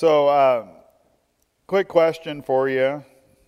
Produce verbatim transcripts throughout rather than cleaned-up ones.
So, uh, quick question for you.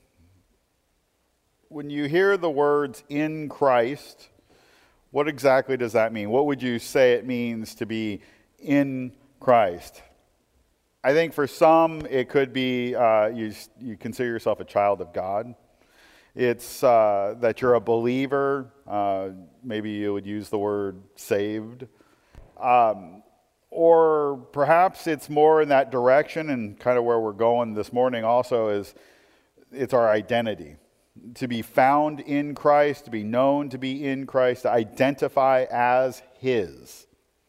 When you hear the words in Christ, what exactly does that mean? What would you say it means to be in Christ? I think for some, it could be uh, you, you consider yourself a child of God. It's uh, that you're a believer. Uh, maybe you would use the word saved. Um, or perhaps it's more in that direction, and kind of where we're going this morning also is it's our identity. To be found in Christ, to be known to be in Christ, to identify as His.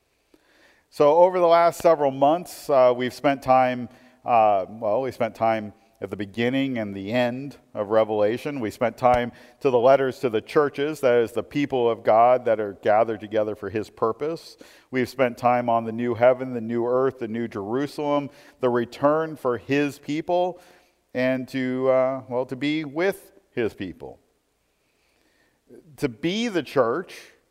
So over the last several months, uh, we've spent time, uh, well, we spent time at the beginning and the end of Revelation. We spent time to the letters to the churches, that is the people of God that are gathered together for His purpose. We've spent time on the new heaven, the new earth, the new Jerusalem, the return for His people, and to, uh, well, to be with His people. To be the church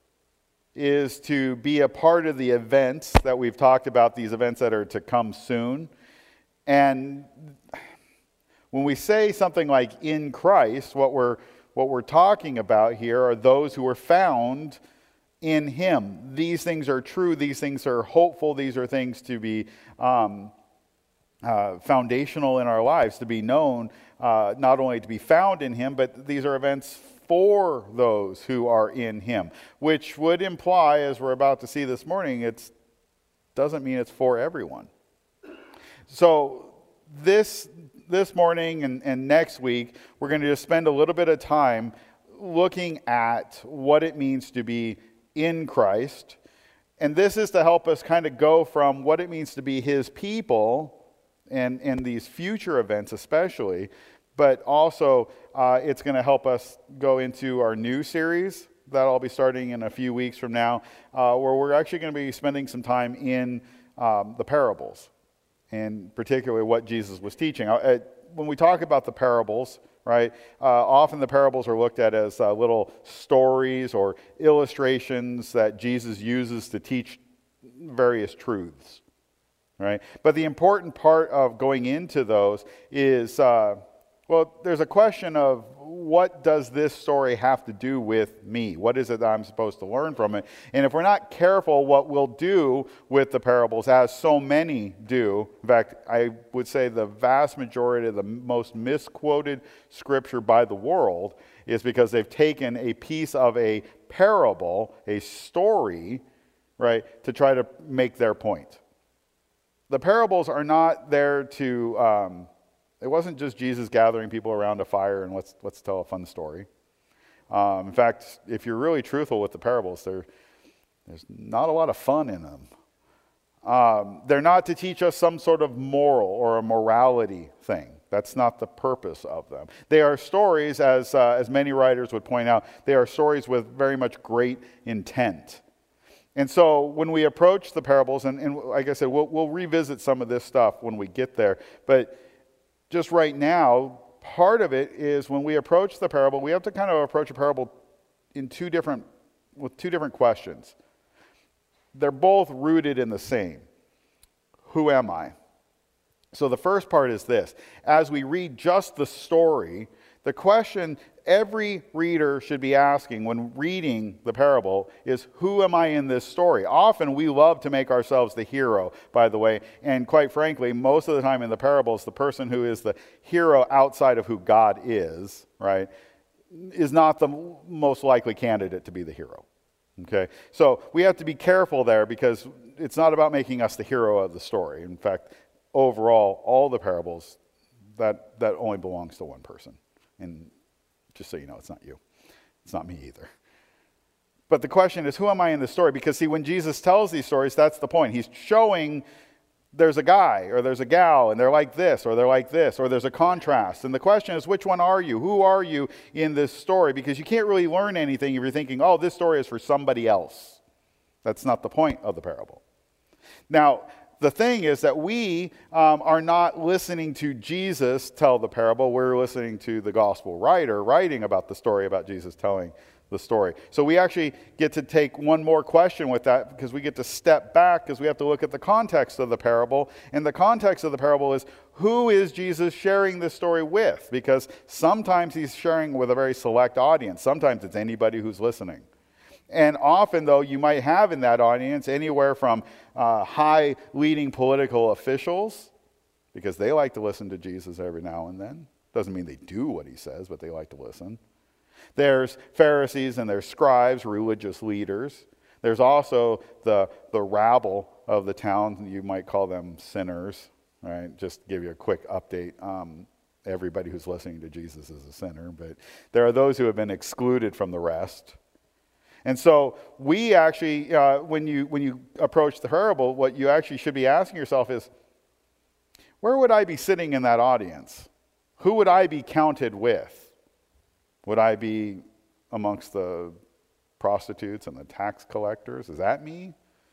is to be a part of the events that we've talked about, these events that are to come soon. And when we say something like in Christ, what we're what we're talking about here are those who are found in Him. These things are true. These things are hopeful. These are things to be um, uh, foundational in our lives, to be known, uh, not only to be found in Him, but these are events for those who are in Him, which would imply, as we're about to see this morning, it doesn't mean it's for everyone. So this this morning and, and next week, we're going to just spend a little bit of time looking at what it means to be in Christ. And this is to help us kind of go from what it means to be His people, and, and these future events especially, but also uh, it's going to help us go into our new series that I'll be starting in a few weeks from now, uh, where we're actually going to be spending some time in um, the parables, and particularly what Jesus was teaching. Uh, when we talk about the parables, right, uh, often the parables are looked at as uh, little stories or illustrations that Jesus uses to teach various truths, right? But the important part of going into those is, uh, well, there's a question of what does this story have to do with me? What is it that I'm supposed to learn from it? And if we're not careful, what we'll do with the parables, as so many do, in fact, I would say the vast majority of the most misquoted scripture by the world is because they've taken a piece of a parable, a story, right, to try to make their point. The parables are not there to... Um, It wasn't just Jesus gathering people around a fire and let's let's tell a fun story. Um, in fact, if you're really truthful with the parables, there's not a lot of fun in them. Um, they're not to teach us some sort of moral or a morality thing. That's not the purpose of them. They are stories, as uh, as many writers would point out, they are stories with very much great intent. And so when we approach the parables, and, and like I said, we'll, we'll revisit some of this stuff when we get there, but just right now, part of it is when we approach the parable, we have to kind of approach a parable in two different, with two different questions. They're both rooted in the same. Who am I? So the first part is this. As we read just the story, the question every reader should be asking when reading the parable is, who am I in this story? Often we love to make ourselves the hero, by the way, and quite frankly, most of the time in the parables, the person who is the hero outside of who God is, right, is not the most likely candidate to be the hero. Okay? So we have to be careful there, because it's not about making us the hero of the story. In fact, overall, all the parables, that, that only belongs to one person. And just so you know, it's not you. It's not me either. But the question is, who am I in this story? Because see, when Jesus tells these stories, that's the point. He's showing there's a guy or there's a gal and they're like this or they're like this, or there's a contrast. And the question is, which one are you? Who are you in this story? Because you can't really learn anything if you're thinking, oh, this story is for somebody else. That's not the point of the parable. Now, the thing is that we um, are not listening to Jesus tell the parable. We're listening to the gospel writer writing about the story about Jesus telling the story. So we actually get to take one more question with that, because we get to step back, because we have to look at the context of the parable. And the context of the parable is, who is Jesus sharing this story with? Because sometimes he's sharing with a very select audience. Sometimes it's anybody who's listening. And often, though, you might have in that audience anywhere from uh, high leading political officials, because they like to listen to Jesus every now and then. Doesn't mean they do what he says, but they like to listen. There's Pharisees and there's scribes, religious leaders. There's also the, the rabble of the town. You might call them sinners, right? Just to give you a quick update. Um, everybody who's listening to Jesus is a sinner, but there are those who have been excluded from the rest. And so we actually, uh, when you when you approach the parable, what you actually should be asking yourself is, where would I be sitting in that audience? Who would I be counted with? Would I be amongst the prostitutes and the tax collectors? Is that me?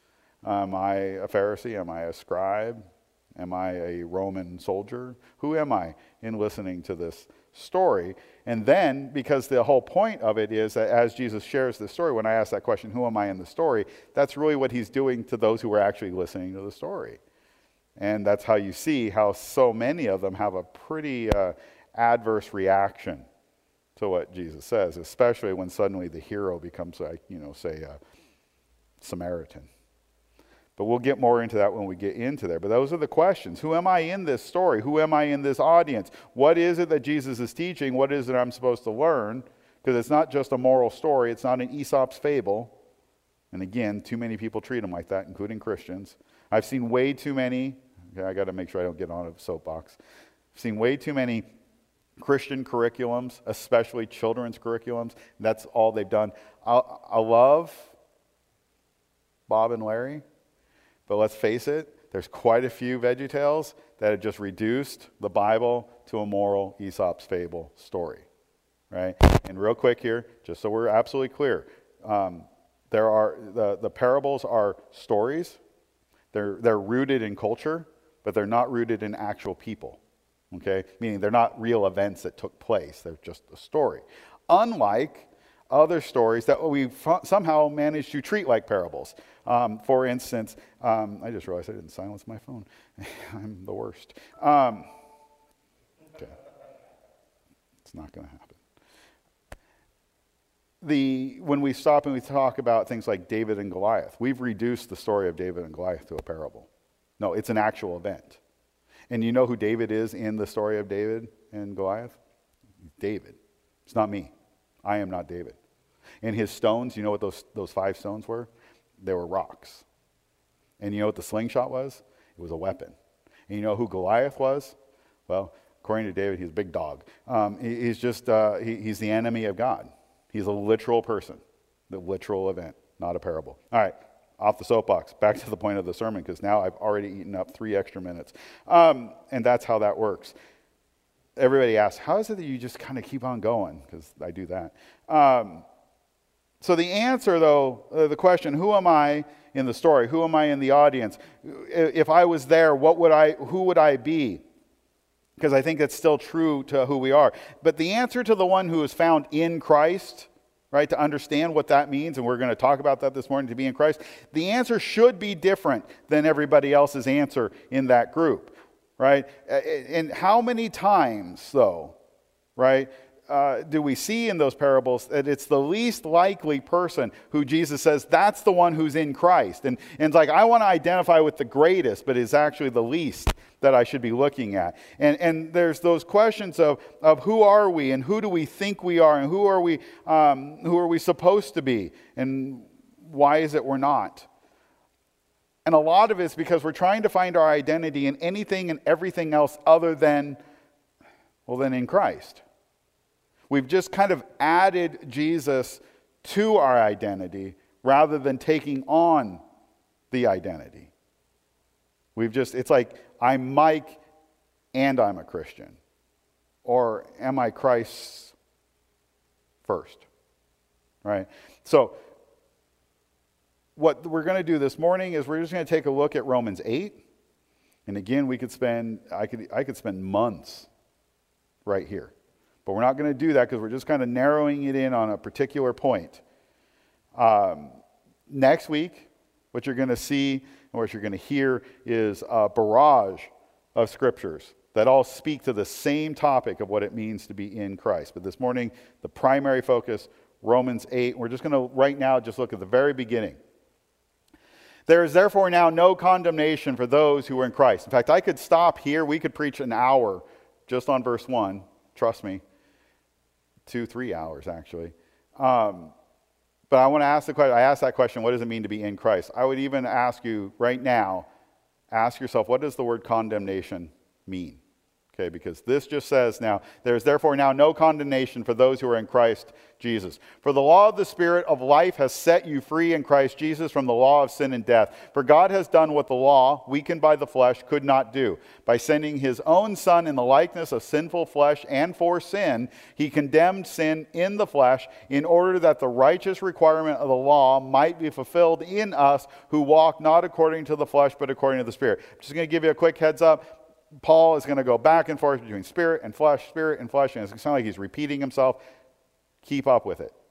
Am I a Pharisee? Am I a scribe? Am I a Roman soldier? Who am I in listening to this story? And then, because the whole point of it is that as Jesus shares the story, when I ask that question, who am I in the story? That's really what he's doing to those who are actually listening to the story. And that's how you see how so many of them have a pretty uh, adverse reaction to what Jesus says, especially when suddenly the hero becomes, like, you know, say a Samaritan. But we'll get more into that when we get into there. But those are the questions. Who am I in this story? Who am I in this audience? What is it that Jesus is teaching? What is it I'm supposed to learn? Because it's not just a moral story. It's not an Aesop's fable. And again, too many people treat them like that, including Christians. I've seen way too many, okay, I got to make sure I don't get on a soapbox. I've seen way too many Christian curriculums, especially children's curriculums. That's all they've done. I, I love Bob and Larry, but let's face it, there's quite a few VeggieTales that have just reduced the Bible to a moral Aesop's fable story, right? And real quick here, just so we're absolutely clear, um, there are the, the parables are stories. They're they're rooted in culture, but they're not rooted in actual people. Okay, meaning they're not real events that took place. They're just a story. Unlike other stories that we somehow managed to treat like parables. Um, for instance, um, I just realized I didn't silence my phone. I'm the worst. Um, okay. It's not going to happen. The, when we stop and we talk about things like David and Goliath, we've reduced the story of David and Goliath to a parable. No, it's an actual event. And you know who David is in the story of David and Goliath? David. It's not me. I am not David. And his stones, you know what those, those five stones were? They were rocks. And you know what the slingshot was? It was a weapon. And you know who Goliath was? Well, according to David, he's a big dog. Um, he, he's just, uh, he, he's the enemy of God. He's a literal person, the literal event, not a parable. All right. Off the soapbox, back to the point of the sermon, because now I've already eaten up three extra minutes. Um, and that's how that works. Everybody asks, how is it that you just kind of keep on going? Because I do that. Um, so the answer, though, uh, the question, who am I in the story? Who am I in the audience? If I was there, what would I? Who would I be? Because I think that's still true to who we are. But the answer to the one who is found in Christ, right, to understand what that means, and we're going to talk about that this morning, to be in Christ, the answer should be different than everybody else's answer in that group, right? And how many times, though, right, uh, do we see in those parables that it's the least likely person who Jesus says, that's the one who's in Christ. And, and it's like, I want to identify with the greatest, but it's actually the least that I should be looking at. And and there's those questions of, of who are we and who do we think we are and who are we um, who are we supposed to be and why is it we're not? And a lot of it's because we're trying to find our identity in anything and everything else other than, well, than in Christ. We've just kind of added Jesus to our identity rather than taking on the identity. We've just, it's like, I'm Mike and I'm a Christian. Or am I Christ first? Right? So, what we're going to do this morning is we're just going to take a look at Romans eight. And again, we could spend, I could, I could spend months right here. But we're not going to do that because we're just kind of narrowing it in on a particular point. Um, next week, what you're going to see and what you're going to hear is a barrage of scriptures that all speak to the same topic of what it means to be in Christ. But this morning, the primary focus, Romans eight. We're just going to, right now, just look at the very beginning. There is therefore now no condemnation for those who are in Christ. In fact, I could stop here. We could preach an hour just on verse one. Trust me. Two, three hours, actually. Um, but I want to ask the question. I asked that question, what does it mean to be in Christ? I would even ask you right now, ask yourself, what does the word condemnation mean? Okay, because this just says now, there is therefore now no condemnation for those who are in Christ Jesus. For the law of the Spirit of life has set you free in Christ Jesus from the law of sin and death. For God has done what the law, weakened by the flesh, could not do. By sending his own Son in the likeness of sinful flesh and for sin, he condemned sin in the flesh in order that the righteous requirement of the law might be fulfilled in us who walk not according to the flesh but according to the Spirit. I'm just going to give you a quick heads up. Paul is going to go back and forth between spirit and flesh, spirit and flesh, and it's going to sound like he's repeating himself. Keep up with it.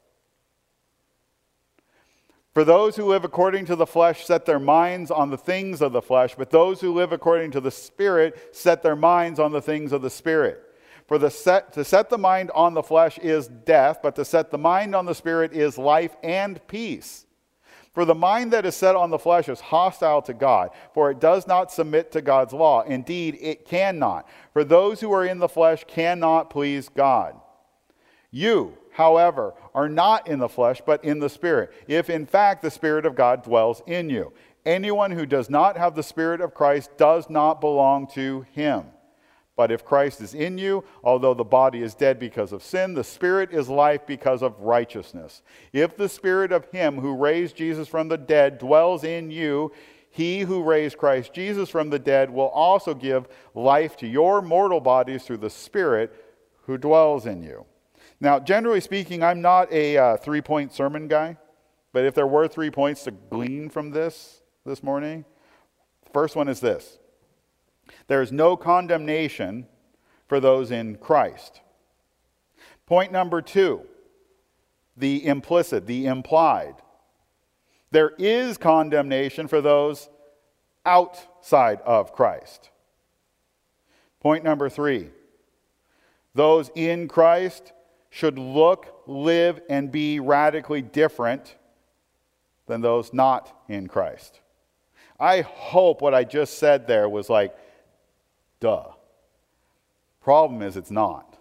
For those who live according to the flesh set their minds on the things of the flesh, but those who live according to the Spirit set their minds on the things of the Spirit. For the set, to set the mind on the flesh is death, but to set the mind on the Spirit is life and peace. For the mind that is set on the flesh is hostile to God, for it does not submit to God's law. Indeed, it cannot. For those who are in the flesh cannot please God. You, however, are not in the flesh, but in the Spirit, if in fact the Spirit of God dwells in you. Anyone who does not have the Spirit of Christ does not belong to him. But if Christ is in you, although the body is dead because of sin, the Spirit is life because of righteousness. If the Spirit of him who raised Jesus from the dead dwells in you, he who raised Christ Jesus from the dead will also give life to your mortal bodies through the Spirit who dwells in you. Now, generally speaking, I'm not a uh, three-point sermon guy, but if there were three points to glean from this this morning, the first one is this. There is no condemnation for those in Christ. Point number two, the implicit, the implied. There is condemnation for those outside of Christ. Point number three, those in Christ should look, live, and be radically different than those not in Christ. I hope what I just said there was like, duh. Problem is, it's not.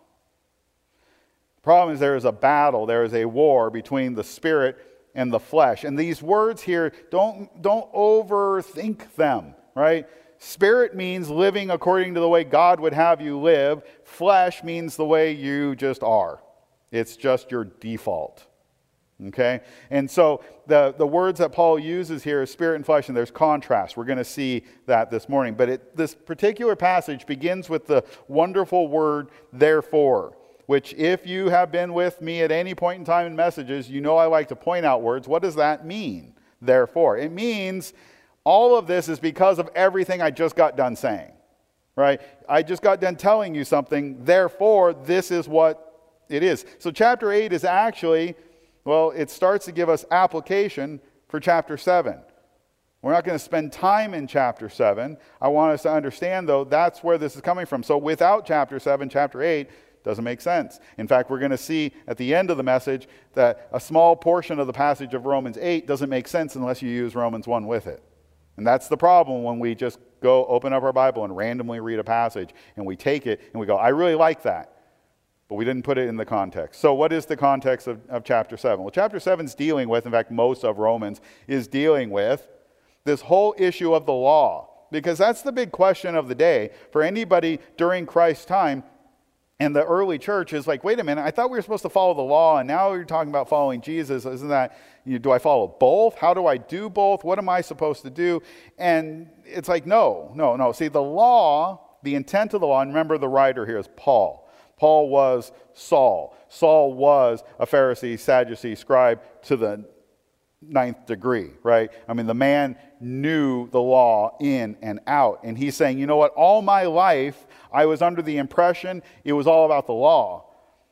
Problem is, there is a battle, there is a war between the Spirit and the flesh. And these words here, don't, don't overthink them, right? Spirit means living according to the way God would have you live. Flesh means the way you just are. It's just your default. Okay? And so the, the words that Paul uses here is spirit and flesh, and there's contrast. We're going to see that this morning. But it, this particular passage begins with the wonderful word, therefore, which if you have been with me at any point in time in messages, you know I like to point out words. What does that mean, therefore? It means all of this is because of everything I just got done saying, right? I just got done telling you something, therefore, this is what it is. So chapter eight is actually... Well, it starts to give us application for chapter seven. We're not going to spend time in chapter seven. I want us to understand, though, that's where this is coming from. So without chapter seven, chapter eight doesn't make sense. In fact, we're going to see at the end of the message that a small portion of the passage of Romans eight doesn't make sense unless you use Romans one with it. And that's the problem when we just go open up our Bible and randomly read a passage, and we take it and we go, I really like that. But we didn't put it in the context. So what is the context of, of chapter seven? Well, chapter seven is dealing with, in fact, most of Romans is dealing with this whole issue of the law. Because that's the big question of the day for anybody during Christ's time. And the early church is like, wait a minute, I thought we were supposed to follow the law, and now you're talking about following Jesus. Isn't that, you know, do I follow both? How do I do both? What am I supposed to do? And it's like, no, no, no. See, the law, the intent of the law, and remember the writer here is Paul. Paul was Saul. Saul was a Pharisee, Sadducee, scribe to the ninth degree, right? I mean, the man knew the law in and out. And he's saying, you know what? All my life, I was under the impression it was all about the law.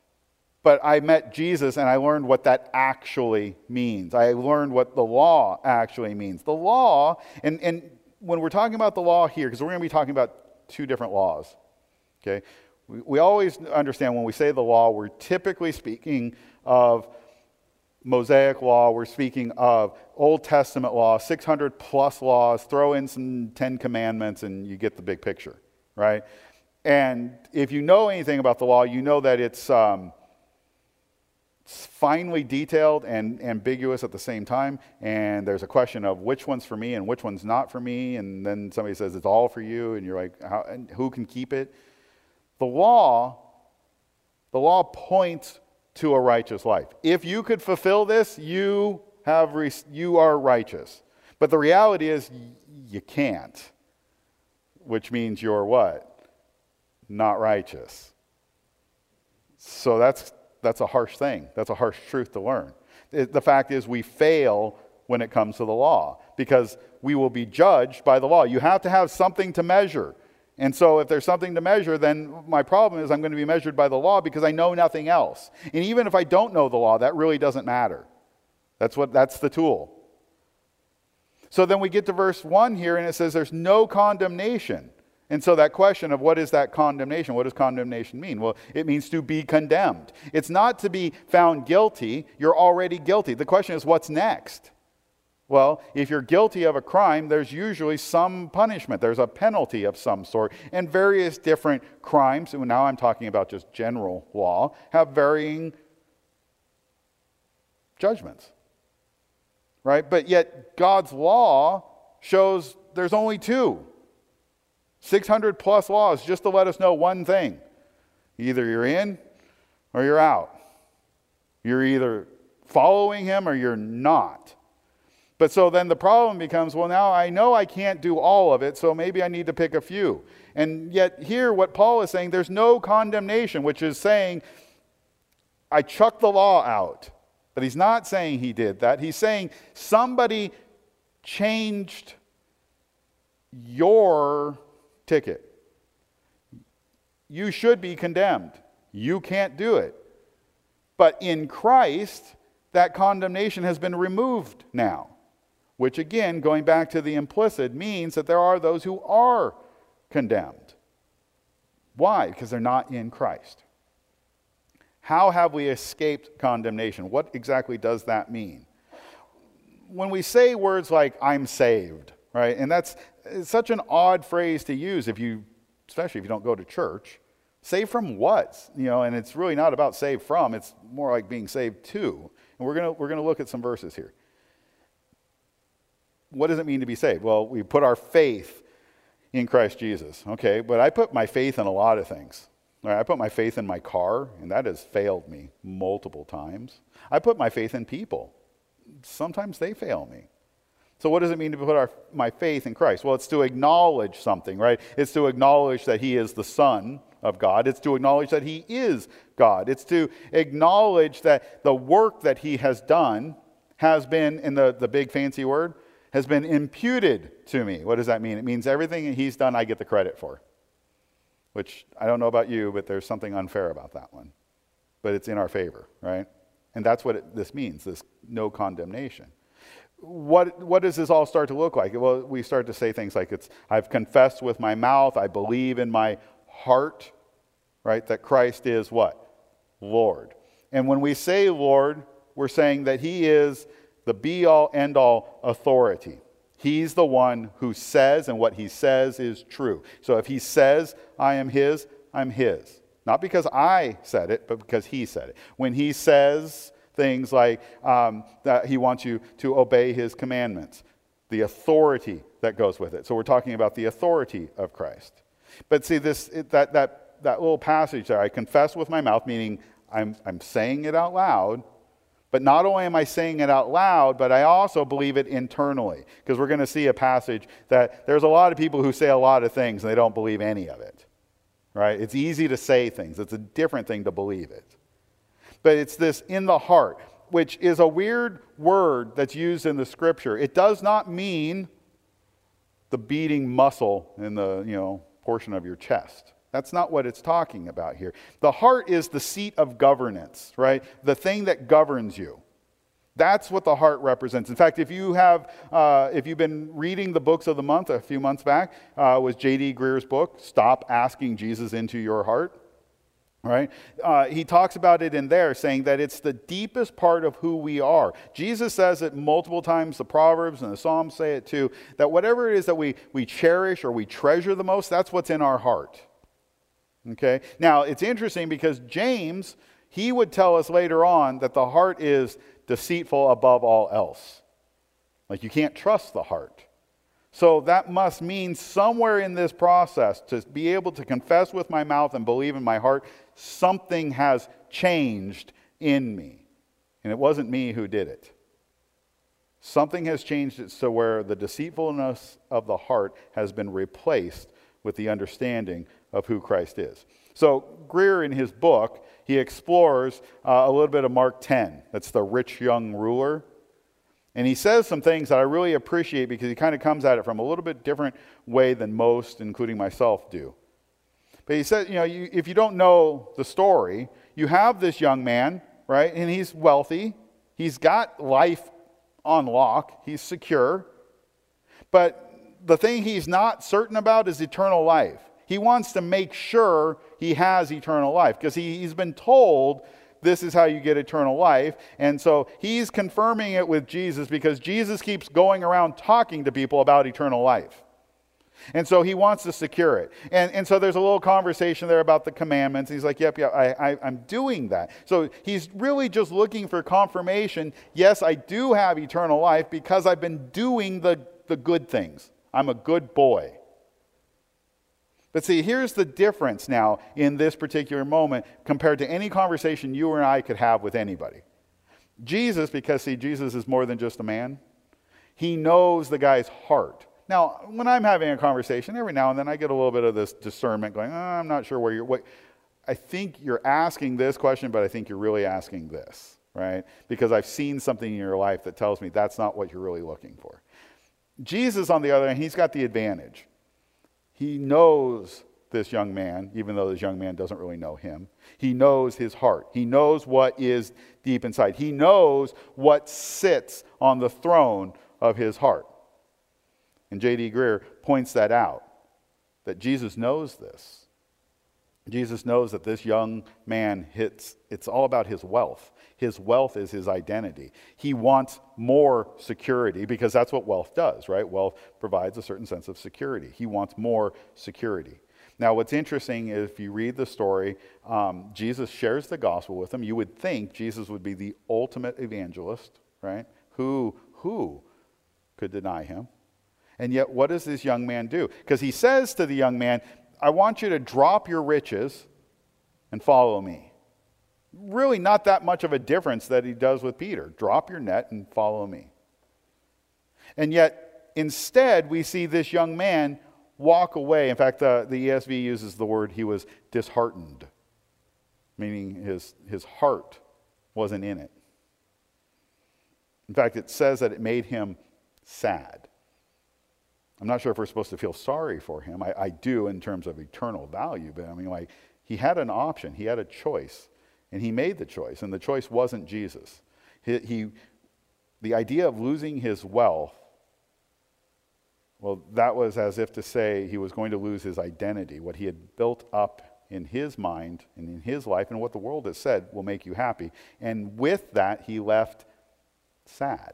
But I met Jesus and I learned what that actually means. I learned what the law actually means. The law, and, and when we're talking about the law here, because we're going to be talking about two different laws, okay? We, we always understand when we say the law, we're typically speaking of Mosaic law, we're speaking of Old Testament law, six hundred plus laws, throw in some Ten Commandments and you get the big picture, right? And if you know anything about the law, you know that it's... Um, It's finely detailed and ambiguous at the same time, and there's a question of which one's for me and which one's not for me, and then somebody says it's all for you, and you're like, how, and who can keep it? The law, the law points to a righteous life. If you could fulfill this, you have you are righteous. But the reality is you can't, which means you're what? Not righteous. So that's That's a harsh thing. That's a harsh truth to learn. It, the fact is we fail when it comes to the law because we will be judged by the law. You have to have something to measure. And so if there's something to measure, then my problem is I'm going to be measured by the law because I know nothing else. And even if I don't know the law, that really doesn't matter. That's what that's the tool. So then we get to verse one here and it says there's no condemnation. And so that question of what is that condemnation? What does condemnation mean? Well, it means to be condemned. It's not to be found guilty. You're already guilty. The question is, what's next? Well, if you're guilty of a crime, there's usually some punishment. There's a penalty of some sort. And various different crimes, and now I'm talking about just general law, have varying judgments. Right? But yet God's law shows there's only two. six hundred plus laws just to let us know one thing. Either you're in or you're out. You're either following him or you're not. But so then the problem becomes, well, now I know I can't do all of it, so maybe I need to pick a few. And yet here what Paul is saying, there's no condemnation, which is saying I chucked the law out. But he's not saying he did that. He's saying somebody changed your ticket. You should be condemned. You can't do it. But in Christ, that condemnation has been removed now. Which again, going back to the implicit, means that there are those who are condemned. Why? Because they're not in Christ. How have we escaped condemnation? What exactly does that mean? When we say words like, I'm saved, right? And that's it's such an odd phrase to use if you, especially if you don't go to church. Saved from what? You know, and it's really not about saved from, it's more like being saved to. And we're gonna we're gonna look at some verses here. What does it mean to be saved? Well, we put our faith in Christ Jesus. Okay, but I put my faith in a lot of things. All right, I put my faith in my car, and that has failed me multiple times. I put my faith in people. Sometimes they fail me. So what does it mean to put our, my faith in Christ? Well, it's to acknowledge something, right? It's to acknowledge that he is the Son of God. It's to acknowledge that he is God. It's to acknowledge that the work that he has done has been, in the, the big fancy word, has been imputed to me. What does that mean? It means everything he's done, I get the credit for. Which, I don't know about you, but there's something unfair about that one. But it's in our favor, right? And that's what it, this means, this no condemnation. What, what does this all start to look like? Well, we start to say things like, it's I've confessed with my mouth, I believe in my heart, right, that Christ is what? Lord. And when we say Lord, we're saying that he is the be-all, end-all authority. He's the one who says, and what he says is true. So if he says, I am his, I'm his. Not because I said it, but because he said it. When he says things like um, that he wants you to obey his commandments, the authority that goes with it. So we're talking about the authority of Christ. But see, this it, that that that little passage there, I confess with my mouth, meaning I'm I'm saying it out loud. But not only am I saying it out loud, but I also believe it internally. Because we're going to see a passage that there's a lot of people who say a lot of things and they don't believe any of it. Right? It's easy to say things. It's a different thing to believe it. But it's this in the heart, which is a weird word that's used in the scripture. It does not mean the beating muscle in the, you know, portion of your chest. That's not what it's talking about here. The heart is the seat of governance, right? The thing that governs you. That's what the heart represents. In fact, if you have, uh, if you've been reading the books of the month a few months back, uh, was J D Greer's book, Stop Asking Jesus Into Your Heart. Right? Uh, he talks about it in there, saying that it's the deepest part of who we are. Jesus says it multiple times, the Proverbs and the Psalms say it too, that whatever it is that we, we cherish or we treasure the most, that's what's in our heart. Okay? Now, it's interesting because James, he would tell us later on that the heart is deceitful above all else. Like you can't trust the heart. So that must mean somewhere in this process, to be able to confess with my mouth and believe in my heart, something has changed in me. And it wasn't me who did it. Something has changed it so where the deceitfulness of the heart has been replaced with the understanding of who Christ is. So Greer, in his book, he explores uh, a little bit of Mark ten. That's the rich young ruler. And he says some things that I really appreciate because he kind of comes at it from a little bit different way than most, including myself, do. But he says, you know, you, if you don't know the story, you have this young man, right? And he's wealthy. He's got life on lock. He's secure. But the thing he's not certain about is eternal life. He wants to make sure he has eternal life because he, he's been told this is how you get eternal life. And so he's confirming it with Jesus because Jesus keeps going around talking to people about eternal life. And so he wants to secure it. And, and so there's a little conversation there about the commandments. He's like, yep, yep, I, I, I'm doing that. So he's really just looking for confirmation. Yes, I do have eternal life because I've been doing the, the good things. I'm a good boy. But see, here's the difference now in this particular moment compared to any conversation you and I could have with anybody. Jesus, because see, Jesus is more than just a man. He knows the guy's heart. Now, when I'm having a conversation, every now and then I get a little bit of this discernment going, oh, I'm not sure where you're, what. I think you're asking this question, but I think you're really asking this, right? Because I've seen something in your life that tells me that's not what you're really looking for. Jesus, on the other hand, he's got the advantage. He knows this young man, even though this young man doesn't really know him. He knows his heart. He knows what is deep inside. He knows what sits on the throne of his heart. And J D Greer points that out, that Jesus knows this. Jesus knows that this young man hits, it's all about his wealth. His wealth is his identity. He wants more security because that's what wealth does, right? Wealth provides a certain sense of security. He wants more security. Now, what's interesting is if you read the story, um, Jesus shares the gospel with him. You would think Jesus would be the ultimate evangelist, right? Who, who could deny him? And yet, what does this young man do? Because he says to the young man, I want you to drop your riches and follow me. Really not that much of a difference that he does with Peter. Drop your net and follow me. And yet, instead, we see this young man walk away. In fact, the, the E S V uses the word he was disheartened, meaning his, his heart wasn't in it. In fact, it says that it made him sad. I'm not sure if we're supposed to feel sorry for him. I, I do in terms of eternal value, but I mean, like, he had an option. He had a choice, and he made the choice, and the choice wasn't Jesus. He, he the idea of losing his wealth, well, that was as if to say he was going to lose his identity, what he had built up in his mind and in his life, and what the world has said will make you happy. And with that, he left sad.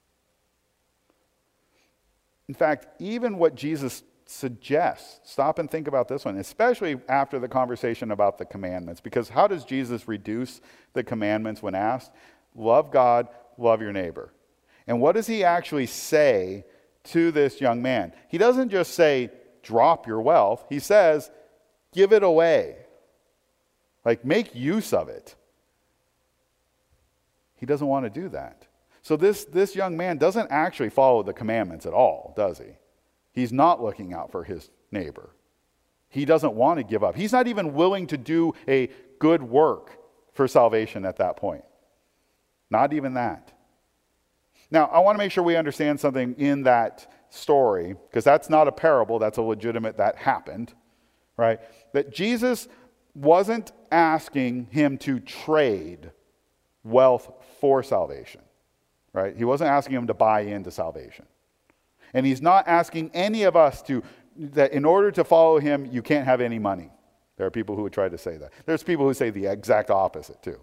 In fact, even what Jesus suggests, stop and think about this one, especially after the conversation about the commandments, because how does Jesus reduce the commandments when asked? Love God, love your neighbor. And what does he actually say to this young man? He doesn't just say, drop your wealth. He says, give it away. Like, make use of it. He doesn't want to do that. So this, this young man doesn't actually follow the commandments at all, does he? He's not looking out for his neighbor. He doesn't want to give up. He's not even willing to do a good work for salvation at that point. Not even that. Now, I want to make sure we understand something in that story, because that's not a parable, that's a legitimate, that happened. right? That Jesus wasn't asking him to trade wealth for salvation, right? He wasn't asking him to buy into salvation. And he's not asking any of us to, that in order to follow him, you can't have any money. There are people who would try to say that. There's people who say the exact opposite too.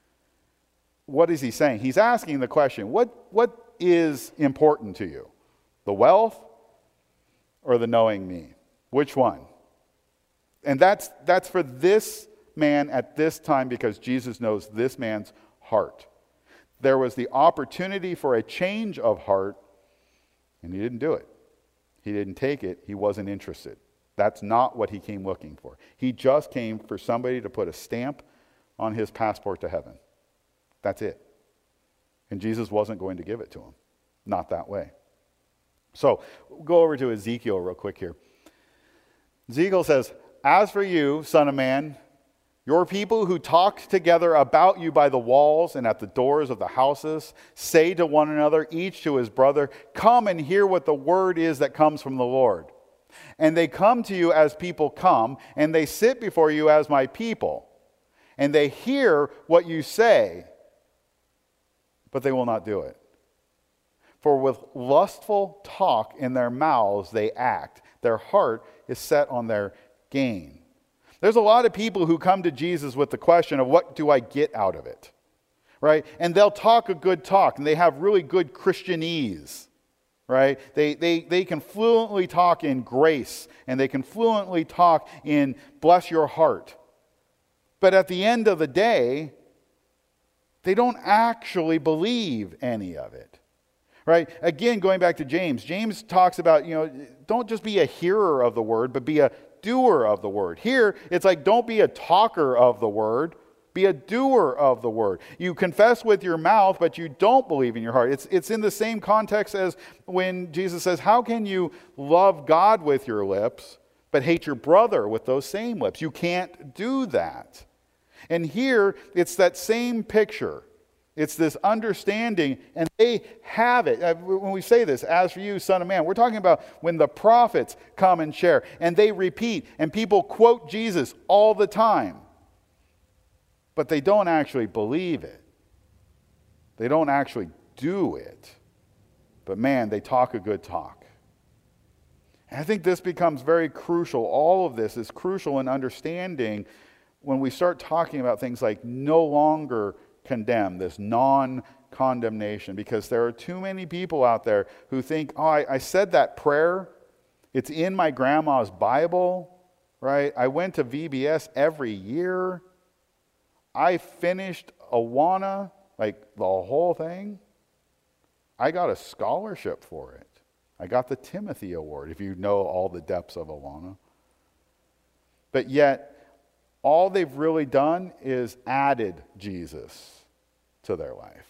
What is he saying? He's asking the question, what, what is important to you? The wealth or the knowing me? Which one? And that's, that's for this man at this time, because Jesus knows this man's heart. There was the opportunity for a change of heart, and he didn't do it. He didn't take it. He wasn't interested. That's not what he came looking for. He just came for somebody to put a stamp on his passport to heaven. That's it. And Jesus wasn't going to give it to him. Not that way. So, we'll go over to Ezekiel real quick here. Ezekiel says, "As for you, son of man, your people who talk together about you by the walls and at the doors of the houses say to one another, each to his brother, 'Come and hear what the word is that comes from the Lord.' And they come to you as people come, and they sit before you as my people. And they hear what you say, but they will not do it. For with lustful talk in their mouths they act. Their heart is set on their gain." There's a lot of people who come to Jesus with the question of, what do I get out of it? Right? And they'll talk a good talk, and they have really good Christianese. Right? They, they, they can fluently talk in grace, and they can fluently talk in bless your heart. But at the end of the day, they don't actually believe any of it. Right? Again, going back to James, James talks about, you know, don't just be a hearer of the word, but be a doer of the word. Here, it's like, don't be a talker of the word, be a doer of the word. You confess with your mouth, but you don't believe in your heart. It's, it's in the same context as when Jesus says, how can you love God with your lips, but hate your brother with those same lips? You can't do that. And here, it's that same picture. It's this understanding, and they have it. When we say this, as for you, son of man, we're talking about when the prophets come and share, and they repeat, and people quote Jesus all the time. But they don't actually believe it. They don't actually do it. But man, they talk a good talk. And I think this becomes very crucial. All of this is crucial in understanding when we start talking about things like no longer condemn, this non-condemnation, because there are too many people out there who think, oh, I, I said that prayer. It's in my grandma's Bible, right? I went to V B S every year. I finished Awana, like the whole thing. I got a scholarship for it. I got the Timothy Award, if you know all the depths of Awana. But yet, all they've really done is added Jesus to their life.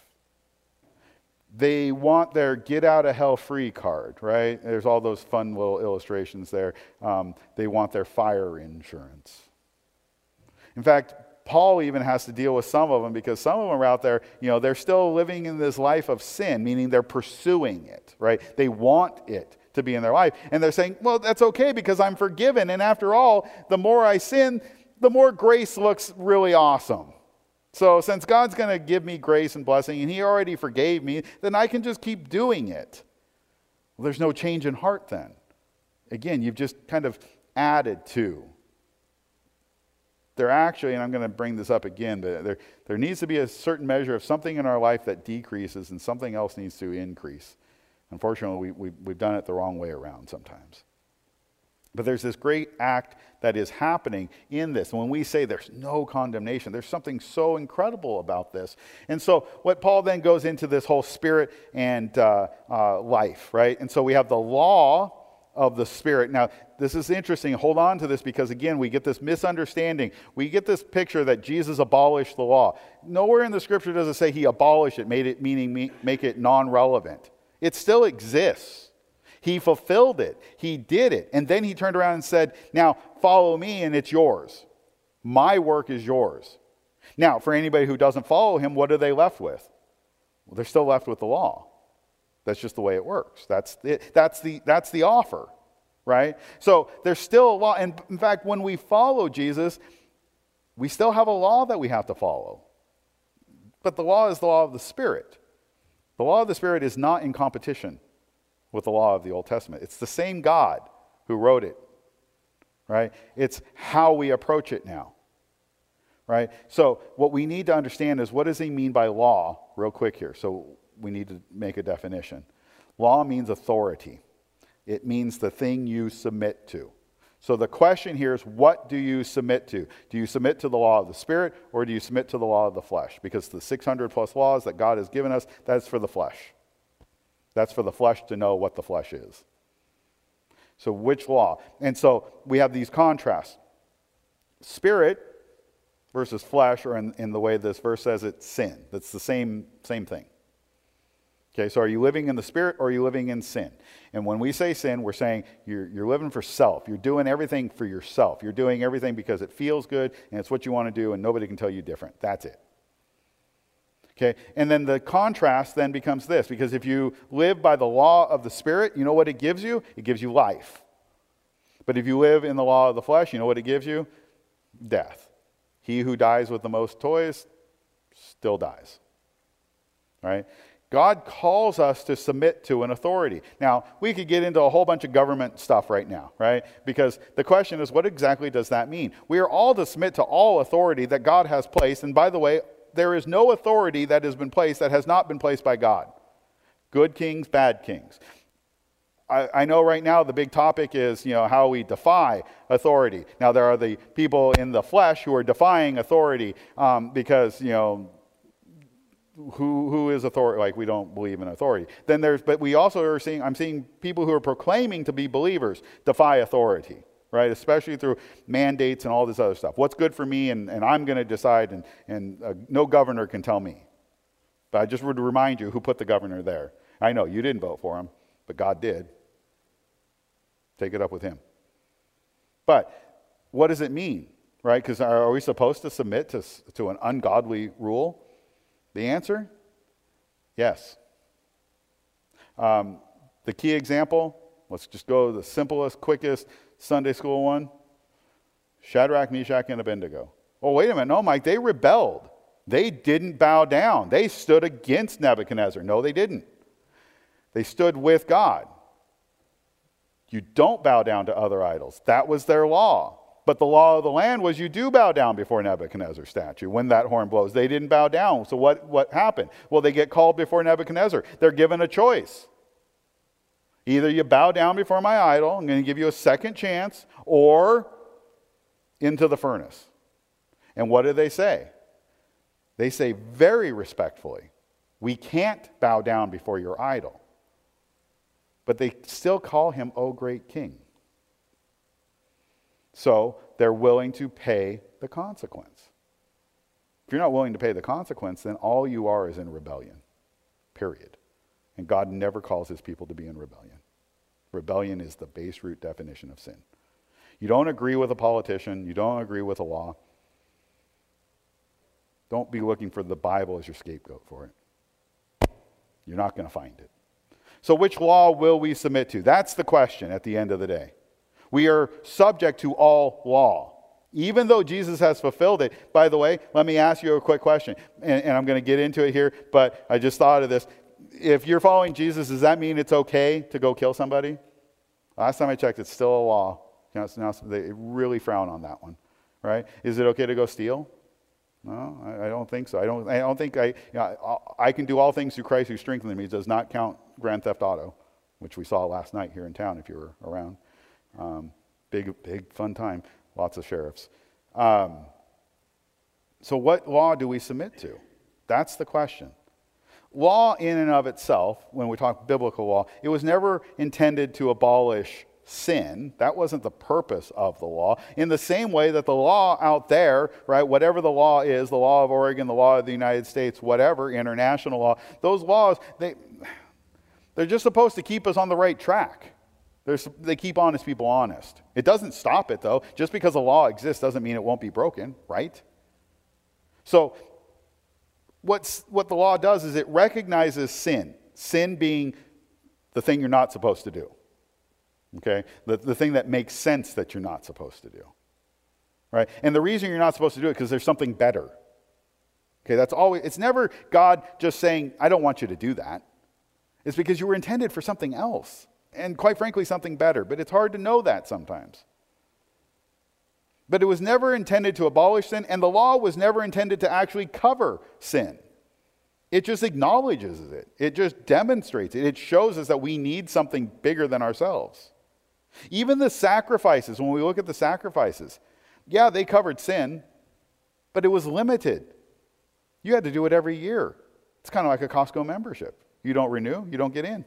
They want their get out of hell free card, right? There's all those fun little illustrations there. Um, they want their fire insurance. In fact, Paul even has to deal with some of them, because some of them are out there, you know, they're still living in this life of sin, meaning they're pursuing it, right? They want it to be in their life. And they're saying, well, that's okay because I'm forgiven. And after all, the more I sin, the more grace looks really awesome. So since God's going to give me grace and blessing, and he already forgave me, then I can just keep doing it. Well, there's no change in heart then. Again, you've just kind of added to. There actually, and I'm going to bring this up again, but there, there needs to be a certain measure of something in our life that decreases and something else needs to increase. Unfortunately, we, we, we've done it the wrong way around sometimes. But there's this great act that is happening in this. And when we say there's no condemnation, there's something so incredible about this. And so what Paul then goes into this whole spirit and uh, uh, life, right? And so we have the law of the Spirit. Now, this is interesting. Hold on to this, because again, we get this misunderstanding. We get this picture that Jesus abolished the law. Nowhere in the scripture does it say he abolished it, made it, meaning make it non-relevant. It still exists. He fulfilled it. He did it. And then he turned around and said, now follow me and it's yours. My work is yours. Now, for anybody who doesn't follow him, what are they left with? Well, they're still left with the law. That's just the way it works. That's it. That's the, that's the offer. right? So there's still a law. And in fact, when we follow Jesus, we still have a law that we have to follow. But the law is the law of the Spirit. The law of the Spirit is not in competition with the law of the Old Testament. It's the same God who wrote it, right? It's how we approach it now, right? So what we need to understand is, what does he mean by law? Real quick here. So we need to make a definition. Law means authority. It means the thing you submit to. So the question here is, what do you submit to? Do you submit to the law of the Spirit, or do you submit to the law of the flesh? Because the six hundred plus laws that God has given us, that's for the flesh. That's for the flesh to know what the flesh is. So which law? And so we have these contrasts. Spirit versus flesh, or in, in the way this verse says it, sin. That's the same, same thing. Okay, so are you living in the Spirit, or are you living in sin? And when we say sin, we're saying you're, you're living for self. You're doing everything for yourself. You're doing everything because it feels good, and it's what you want to do, and nobody can tell you different. That's it. Okay, and then the contrast then becomes this, because if you live by the law of the Spirit, you know what it gives you? It gives you life. But if you live in the law of the flesh, you know what it gives you? Death. He who dies with the most toys still dies. Right? God calls us to submit to an authority. Now, we could get into a whole bunch of government stuff right now, right? Because the question is, what exactly does that mean? We are all to submit to all authority that God has placed. And by the way, there is no authority that has been placed that has not been placed by God. Good kings, bad kings. I, I know right now the big topic is, you know, how we defy authority. Now, there are the people in the flesh who are defying authority um, because, you know, Who who is authority? Like, we don't believe in authority. Then there's, but we also are seeing, I'm seeing people who are proclaiming to be believers defy authority, right? Especially through mandates and all this other stuff. What's good for me, and, and I'm going to decide, and, and uh, no governor can tell me. But I just would remind you who put the governor there. I know you didn't vote for him, but God did. Take it up with him. But what does it mean, right? Because are, are we supposed to submit to, to an ungodly rule? The answer? Yes. Um, the key example, let's just go to the simplest, quickest Sunday school one. Shadrach, Meshach, and Abednego. Oh, wait a minute. No, Mike, they rebelled. They didn't bow down. They stood against Nebuchadnezzar. No, they didn't. They stood with God. You don't bow down to other idols. That was their law. But the law of the land was you do bow down before Nebuchadnezzar's statue when that horn blows. They didn't bow down. So what, what happened? Well, they get called before Nebuchadnezzar. They're given a choice. Either you bow down before my idol, I'm going to give you a second chance, or into the furnace. And what do they say? They say very respectfully, we can't bow down before your idol. But they still call him, O great king. So they're willing to pay the consequence. If you're not willing to pay the consequence, then all you are is in rebellion, period. And God never calls his people to be in rebellion. Rebellion is the base root definition of sin. You don't agree with a politician, you don't agree with a law, don't be looking for the Bible as your scapegoat for it. You're not going to find it. So which law will we submit to? That's the question at the end of the day. We are subject to all law, even though Jesus has fulfilled it. By the way, let me ask you a quick question, and, and I'm going to get into it here, but I just thought of this. If you're following Jesus, does that mean it's okay to go kill somebody? Last time I checked, it's still a law. You know, now they really frown on that one, right? Is it okay to go steal? No, I, I don't think so. I don't. I don't think I. You know, I, I can do all things through Christ who strengthens me. It does not count Grand Theft Auto, which we saw last night here in town. If you were around. Um, big, big fun time. Lots of sheriffs. Um, so what law do we submit to? That's the question. Law in and of itself, when we talk biblical law, it was never intended to abolish sin. That wasn't the purpose of the law. In the same way that the law out there, right, whatever the law is, the law of Oregon, the law of the United States, whatever, international law, those laws, they, they're just supposed to keep us on the right track. There's, they keep honest people honest. It doesn't stop it, though. Just because a law exists doesn't mean it won't be broken, right? So what's, what the law does is it recognizes sin. Sin being the thing you're not supposed to do. Okay? The, the thing that makes sense that you're not supposed to do. Right? And the reason you're not supposed to do it is because there's something better. Okay, that's always, it's never God just saying, I don't want you to do that. It's because you were intended for something else. And quite frankly, something better. But it's hard to know that sometimes. But it was never intended to abolish sin, and the law was never intended to actually cover sin. It just acknowledges it. It just demonstrates it. It shows us that we need something bigger than ourselves. Even the sacrifices, when we look at the sacrifices, yeah, they covered sin, but it was limited. You had to do it every year. It's kind of like a Costco membership. You don't renew, you don't get in.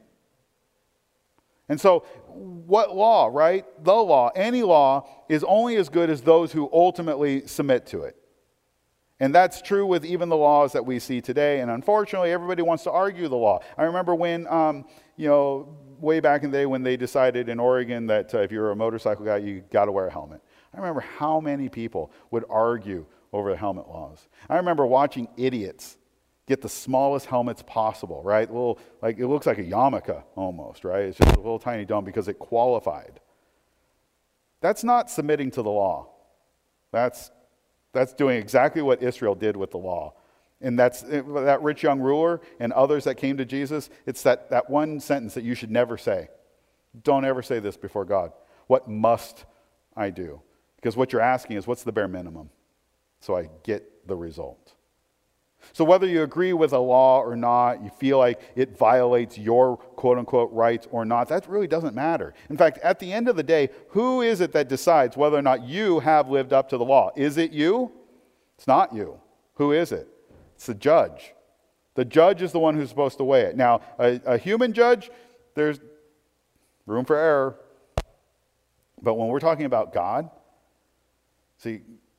And so, what law, right? The law, any law, is only as good as those who ultimately submit to it. And that's true with even the laws that we see today. And unfortunately, everybody wants to argue the law. I remember when, um, you know, way back in the day when they decided in Oregon that uh, if you're a motorcycle guy, you got to wear a helmet. I remember how many people would argue over the helmet laws. I remember watching idiots get the smallest helmets possible, right? Little, like it looks like a yarmulke almost, right? It's just a little tiny dome because it qualified. That's not submitting to the law. That's that's doing exactly what Israel did with the law. And that's that rich young ruler and others that came to Jesus. It's that, that one sentence that you should never say. Don't ever say this before God. What must I do? Because what you're asking is, what's the bare minimum? So I get the result. So whether you agree with a law or not, you feel like it violates your quote-unquote rights or not, that really doesn't matter. In fact, at the end of the day, who is it that decides whether or not you have lived up to the law? Is it you? It's not you. Who is it? It's the judge. The judge is the one who's supposed to weigh it. Now, a, a human judge, there's room for error. But when we're talking about God, see,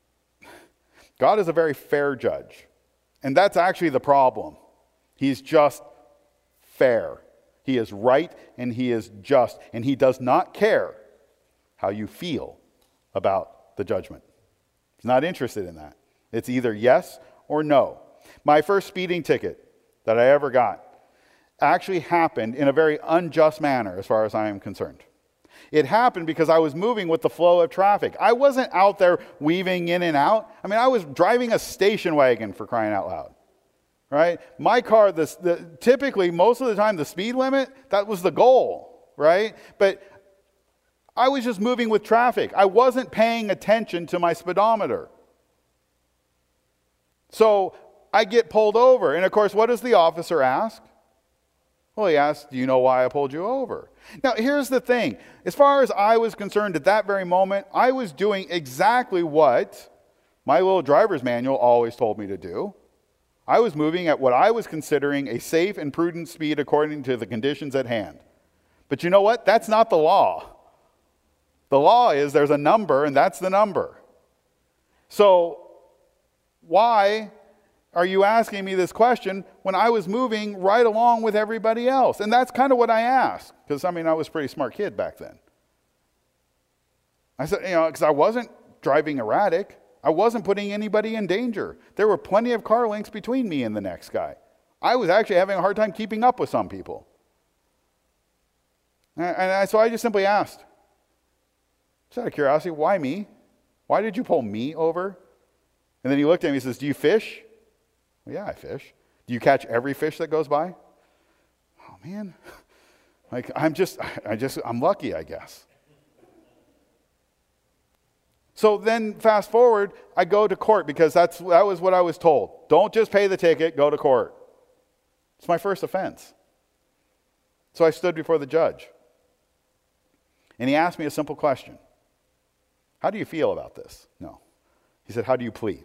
God is a very fair judge. And that's actually the problem. He's just fair. He is right and he is just. And he does not care how you feel about the judgment. He's not interested in that. It's either yes or no. My first speeding ticket that I ever got actually happened in a very unjust manner as far as I am concerned. It happened because I was moving with the flow of traffic. I wasn't out there weaving in and out. I mean, I was driving a station wagon, for crying out loud. Right? My car, the, the, typically, most of the time, the speed limit, that was the goal. Right? But I was just moving with traffic. I wasn't paying attention to my speedometer. So I get pulled over. And of course, what does the officer ask? Well, he asked, do you know why I pulled you over? Now, here's the thing. As far as I was concerned at that very moment, I was doing exactly what my little driver's manual always told me to do. I was moving at what I was considering a safe and prudent speed according to the conditions at hand. But you know what? That's not the law. The law is there's a number, and that's the number. So why are you asking me this question when I was moving right along with everybody else? And that's kind of what I asked, because, I mean, I was a pretty smart kid back then. I said, you know, because I wasn't driving erratic. I wasn't putting anybody in danger. There were plenty of car lengths between me and the next guy. I was actually having a hard time keeping up with some people. And, and I, so I just simply asked, just out of curiosity, why me? Why did you pull me over? And then he looked at me and says, do you fish? Well, yeah, I fish. Do you catch every fish that goes by? Oh, man. Like, I'm just, I just, I'm lucky, I guess. So then fast forward, I go to court because that's, that was what I was told. Don't just pay the ticket, go to court. It's my first offense. So I stood before the judge. And he asked me a simple question. How do you feel about this? No. He said, how do you plead?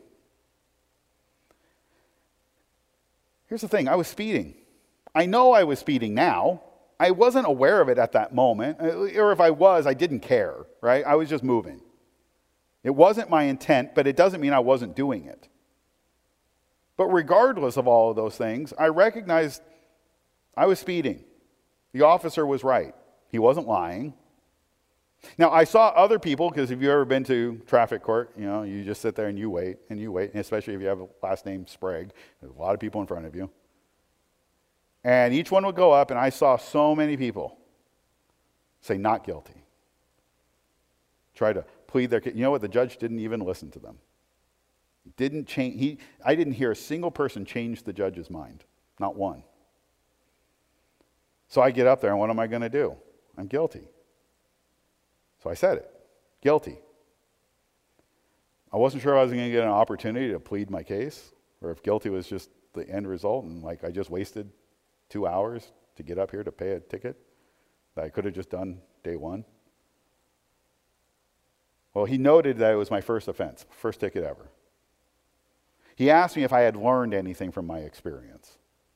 Here's the thing, I was speeding. I know I was speeding now. I wasn't aware of it at that moment. Or if I was, I didn't care, right? I was just moving. It wasn't my intent, but it doesn't mean I wasn't doing it. But regardless of all of those things, I recognized I was speeding. The officer was right. He wasn't lying. Now, I saw other people, because if you've ever been to traffic court, you know, you just sit there and you wait, and you wait, and especially if you have a last name Sprague. There's a lot of people in front of you. And each one would go up, and I saw so many people say, not guilty. try to plead their case. You know what? The judge didn't even listen to them. Didn't change. He, I didn't hear a single person change the judge's mind. Not one. So I get up there, and what am I going to do? I'm guilty. So I said it. Guilty. I wasn't sure I was going to get an opportunity to plead my case, or if guilty was just the end result, and like I just wasted two hours to get up here to pay a ticket that I could have just done day one. Well, he noted that it was my first offense, first ticket ever. He asked me if I had learned anything from my experience.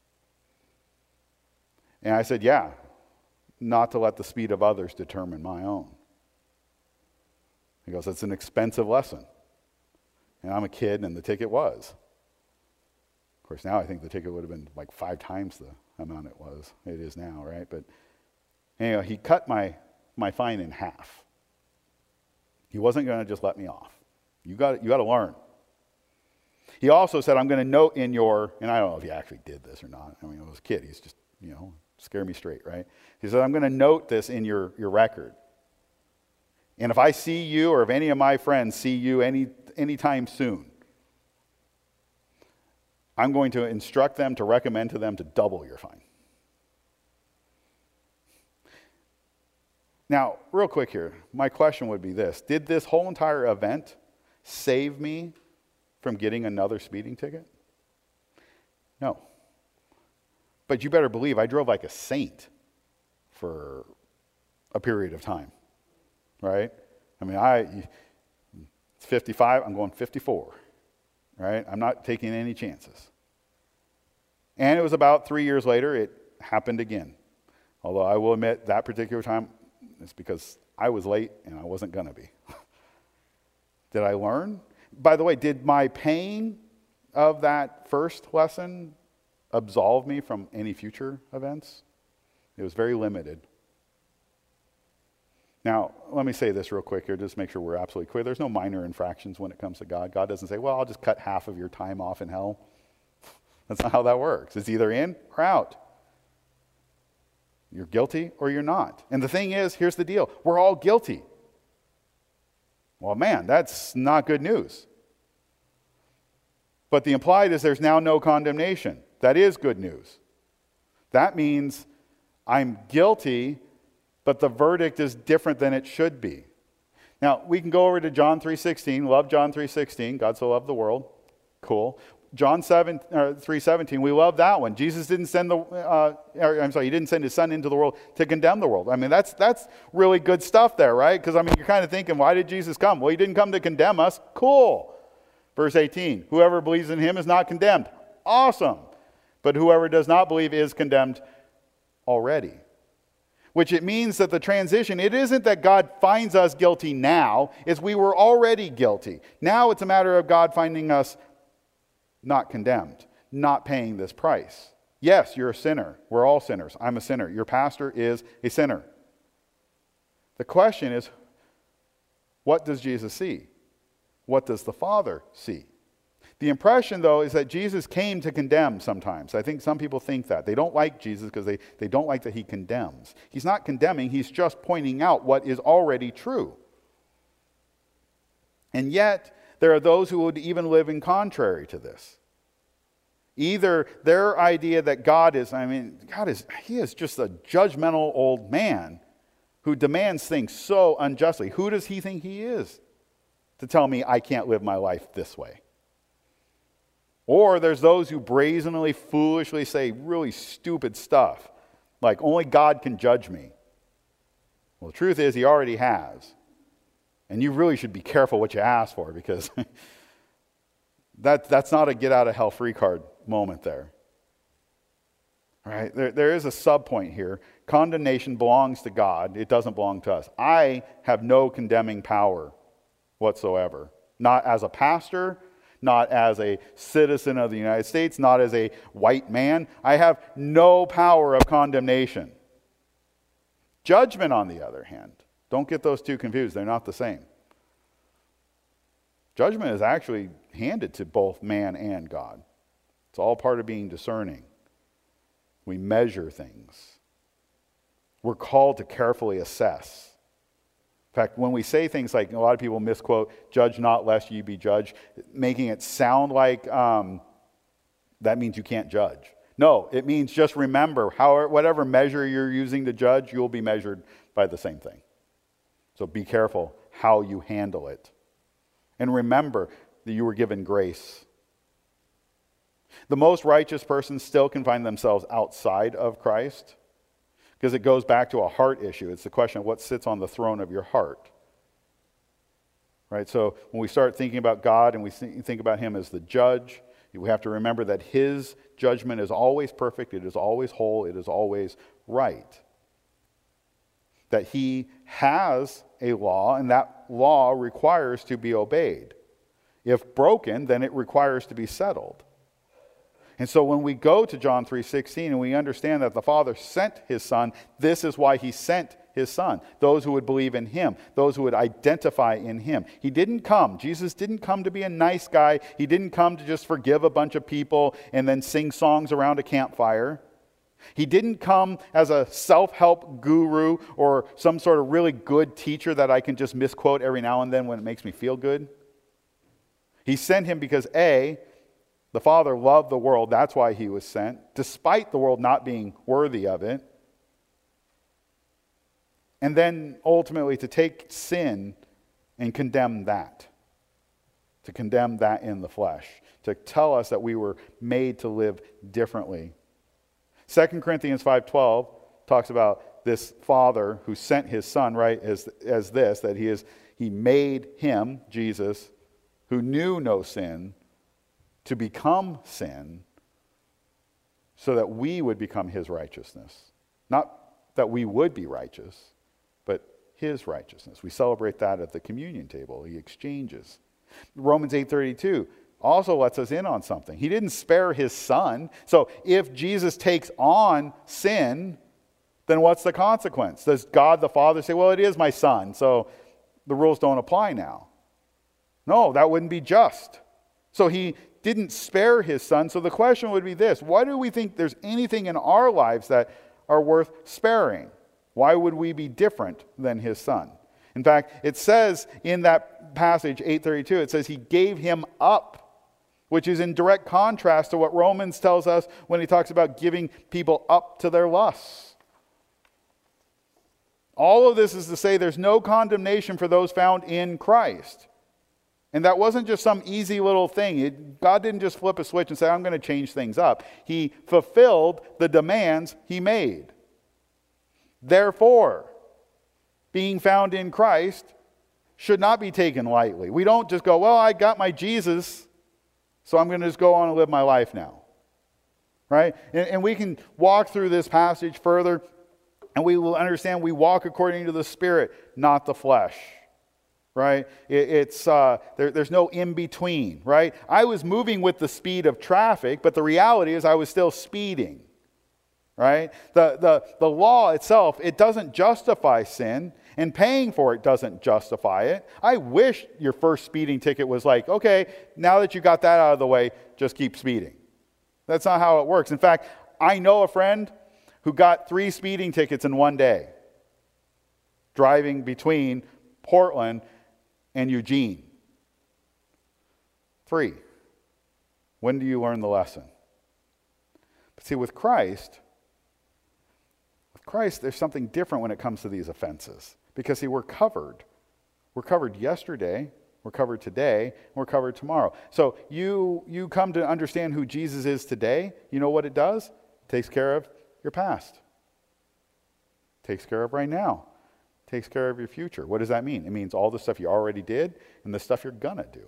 And I said, yeah, not to let the speed of others determine my own. He goes, it's an expensive lesson. And I'm a kid, and the ticket was. Of course, now I think the ticket would have been like five times the amount it was. It is now, right? But anyway, he cut my, my fine in half. He wasn't going to just let me off. You got you got to learn. He also said, I'm going to note in your, and I don't know if he actually did this or not. I mean, I was a kid. He's just, you know, scare me straight, right? He said, I'm going to note this in your, your record. And if I see you or if any of my friends see you any anytime soon, I'm going to instruct them to recommend to them to double your fine. Now, real quick here, my question would be this. Did this whole entire event save me from getting another speeding ticket? No. But you better believe I drove like a saint for a period of time, right? I mean, I it's fifty-five, I'm going fifty-four, right? I'm not taking any chances. And it was about three years later, it happened again. Although I will admit that particular time, it's because I was late and I wasn't going to be. Did I learn? By the way, did my pain of that first lesson absolve me from any future events? It was very limited. Now, let me say this real quick here, just to make sure we're absolutely clear. There's no minor infractions when it comes to God. God doesn't say, well, I'll just cut half of your time off in hell. That's not how that works. It's either in or out. You're guilty or you're not. And the thing is, here's the deal. We're all guilty. Well, man, that's not good news. But the implied is there's now no condemnation. That is good news. That means I'm guilty, but the verdict is different than it should be. Now, we can go over to John three sixteen. Love John three sixteen. God so loved the world. Cool. John three seventeen, we love that one. Jesus didn't send the, uh, or, I'm sorry, he didn't send his son into the world to condemn the world. I mean, that's that's really good stuff there, right? Because, I mean, you're kind of thinking, why did Jesus come? Well, he didn't come to condemn us. Cool. Verse eighteen, whoever believes in him is not condemned. Awesome. But whoever does not believe is condemned already. Which it means that the transition, it isn't that God finds us guilty now, it's we were already guilty. Now it's a matter of God finding us not condemned, not paying this price. Yes, you're a sinner. We're all sinners. I'm a sinner. Your pastor is a sinner. The question is, what does Jesus see? What does the Father see? The impression, though, is that Jesus came to condemn sometimes. I think some people think that. They don't like Jesus because they, they don't like that he condemns. He's not condemning. He's just pointing out what is already true. And yet, there are those who would even live in contrary to this. Either their idea that God is, I mean, God is, he is just a judgmental old man who demands things so unjustly. Who does he think he is to tell me I can't live my life this way? Or there's those who brazenly, foolishly say really stupid stuff, like only God can judge me. Well, the truth is he already has. And you really should be careful what you ask for, because that, that's not a get-out-of-hell-free card moment there. All right? There, there is a sub-point here. Condemnation belongs to God. It doesn't belong to us. I have no condemning power whatsoever. Not as a pastor, not as a citizen of the United States, not as a white man. I have no power of condemnation. Judgment, on the other hand, don't get those two confused. They're not the same. Judgment is actually handed to both man and God. It's all part of being discerning. We measure things. We're called to carefully assess. In fact, when we say things like, a lot of people misquote, judge not lest you be judged, making it sound like um, that means you can't judge. No, it means just remember, however, whatever measure you're using to judge, you'll be measured by the same thing. So be careful how you handle it. And remember that you were given grace. The most righteous person still can find themselves outside of Christ, because it goes back to a heart issue. It's the question of what sits on the throne of your heart. Right? So when we start thinking about God and we think about him as the judge, we have to remember that his judgment is always perfect, it is always whole, it is always right. That he has a law, and that law requires to be obeyed. If broken, then it requires to be settled. And so when we go to John three sixteen and we understand that the Father sent his Son, this is why he sent his Son. Those who would believe in him, those who would identify in him. He didn't come, Jesus didn't come to be a nice guy. He didn't come to just forgive a bunch of people and then sing songs around a campfire. He didn't come as a self-help guru or some sort of really good teacher that I can just misquote every now and then when it makes me feel good. He sent him because A, the Father loved the world, that's why he was sent, despite the world not being worthy of it. And then ultimately to take sin and condemn that. To condemn that in the flesh. To tell us that we were made to live differently. Second Corinthians five twelve talks about this Father who sent his Son, right, as, as this, that he is he made him, Jesus, who knew no sin, to become sin so that we would become his righteousness. Not that we would be righteous, but his righteousness. We celebrate that at the communion table. He exchanges. Romans eight thirty-two also lets us in on something. He didn't spare his Son. So if Jesus takes on sin, then what's the consequence? Does God the Father say, well, it is my Son, so the rules don't apply now? No, that wouldn't be just. So he didn't spare his Son. So the question would be this: why do we think there's anything in our lives that are worth sparing? Why would we be different than his Son? In fact, it says in that passage, eight thirty-two, it says he gave him up, which is in direct contrast to what Romans tells us when he talks about giving people up to their lusts. All of this is to say there's no condemnation for those found in Christ. And that wasn't just some easy little thing. It, God didn't just flip a switch and say, I'm going to change things up. He fulfilled the demands he made. Therefore, being found in Christ should not be taken lightly. We don't just go, well, I got my Jesus, so I'm going to just go on and live my life now. Right? And, and we can walk through this passage further, and we will understand we walk according to the Spirit, not the flesh. Right? It, it's uh, there, there's no in-between, right? I was moving with the speed of traffic, but the reality is I was still speeding. Right? The, the, the law itself, it doesn't justify sin, and paying for it doesn't justify it. I wish your first speeding ticket was like, okay, now that you got that out of the way, just keep speeding. That's not how it works. In fact, I know a friend who got three speeding tickets in one day, driving between Portland and Eugene. Three. When do you learn the lesson? But see, with Christ, with Christ, there's something different when it comes to these offenses. Because, see, we're covered. We're covered yesterday, we're covered today, and we're covered tomorrow. So you, you come to understand who Jesus is today, you know what it does? It takes care of your past. It takes care of right now. Takes care of your future. What does that mean? It means all the stuff you already did and the stuff you're gonna do.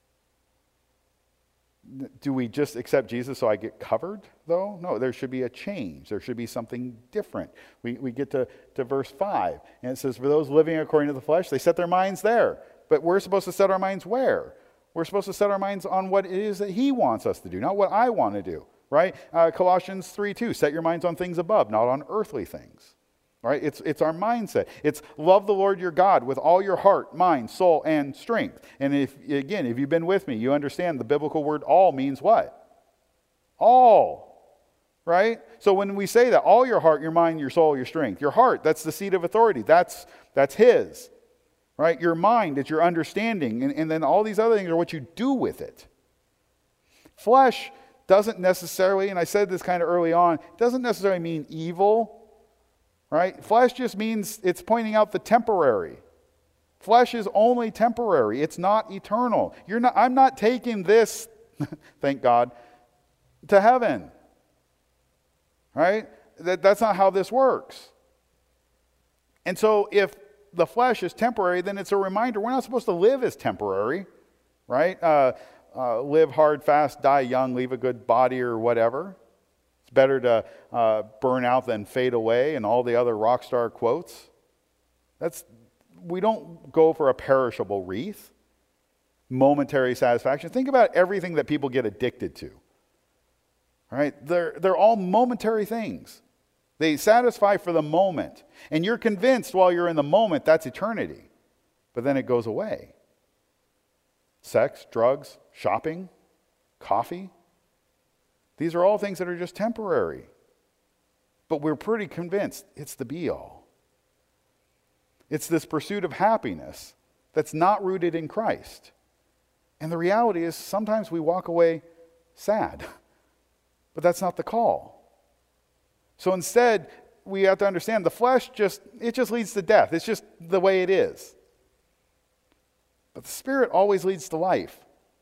Do we just accept Jesus so I get covered, though? No, there should be a change. There should be something different. We, we get to, to verse five, and it says, for those living according to the flesh, they set their minds there. But we're supposed to set our minds where? We're supposed to set our minds on what it is that he wants us to do, not what I want to do, right? Uh, Colossians three two, set your minds on things above, not on earthly things. Right? It's, it's our mindset. It's love the Lord your God with all your heart, mind, soul, and strength. And if again, if you've been with me, you understand the biblical word all means what? All. Right? So when we say that, all your heart, your mind, your soul, your strength, your heart, that's the seat of authority. That's, that's his. right? Your mind, it's your understanding. And, and then all these other things are what you do with it. Flesh doesn't necessarily, and I said this kind of early on, doesn't necessarily mean evil, right? Flesh just means it's pointing out the temporary. Flesh is only temporary. It's not eternal. You're not, I'm not taking this, thank God, to heaven. Right? That, that's not how this works. And so if the flesh is temporary, then it's a reminder we're not supposed to live as temporary. Right? Uh, uh, live hard, fast, die young, leave a good body or whatever. It's better to uh, burn out than fade away and all the other rock star quotes. That's We don't go for a perishable wreath, momentary satisfaction. Think about everything that people get addicted to. Right? They're, they're all momentary things. They satisfy for the moment. And you're convinced while you're in the moment that's eternity. But then it goes away. Sex, drugs, shopping, coffee. These are all things that are just temporary. But we're pretty convinced it's the be-all. It's this pursuit of happiness that's not rooted in Christ. And the reality is sometimes we walk away sad. But that's not the call. So instead, we have to understand the flesh just, it just leads to death. It's just the way it is. But the Spirit always leads to life.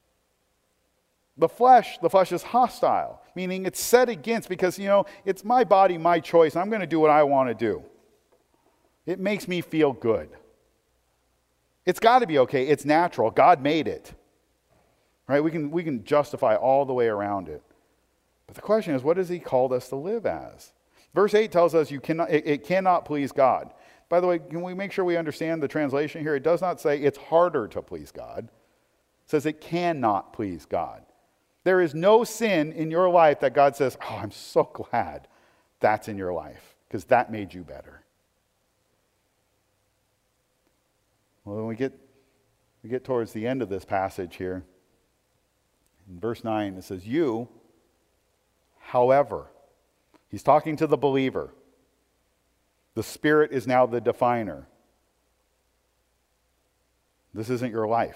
The flesh, the flesh is hostile, meaning it's set against because, you know, it's my body, my choice. I'm going to do what I want to do. It makes me feel good. It's got to be okay. It's natural. God made it. Right? We can, we can justify all the way around it. But the question is, what has he called us to live as? Verse eight tells us you cannot, it, it cannot please God. By the way, can we make sure we understand the translation here? It does not say it's harder to please God. It says it cannot please God. There is no sin in your life that God says, oh, I'm so glad that's in your life because that made you better. Well, when we get, we get towards the end of this passage here, in verse nine, it says, you, however, he's talking to the believer. The Spirit is now the definer. This isn't your life.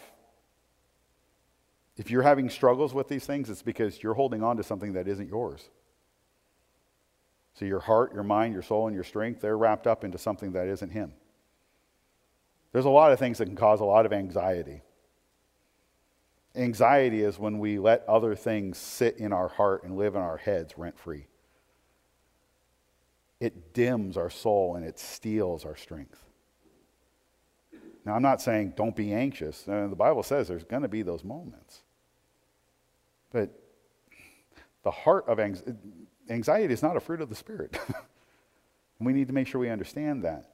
If you're having struggles with these things, it's because you're holding on to something that isn't yours. So your heart, your mind, your soul, and your strength, they're wrapped up into something that isn't Him. There's a lot of things that can cause a lot of anxiety. Anxiety is when we let other things sit in our heart and live in our heads rent-free. It dims our soul and it steals our strength. Now, I'm not saying don't be anxious. Uh, the Bible says there's going to be those moments. But the heart of anxiety, anxiety is not a fruit of the Spirit. And we need to make sure we understand that.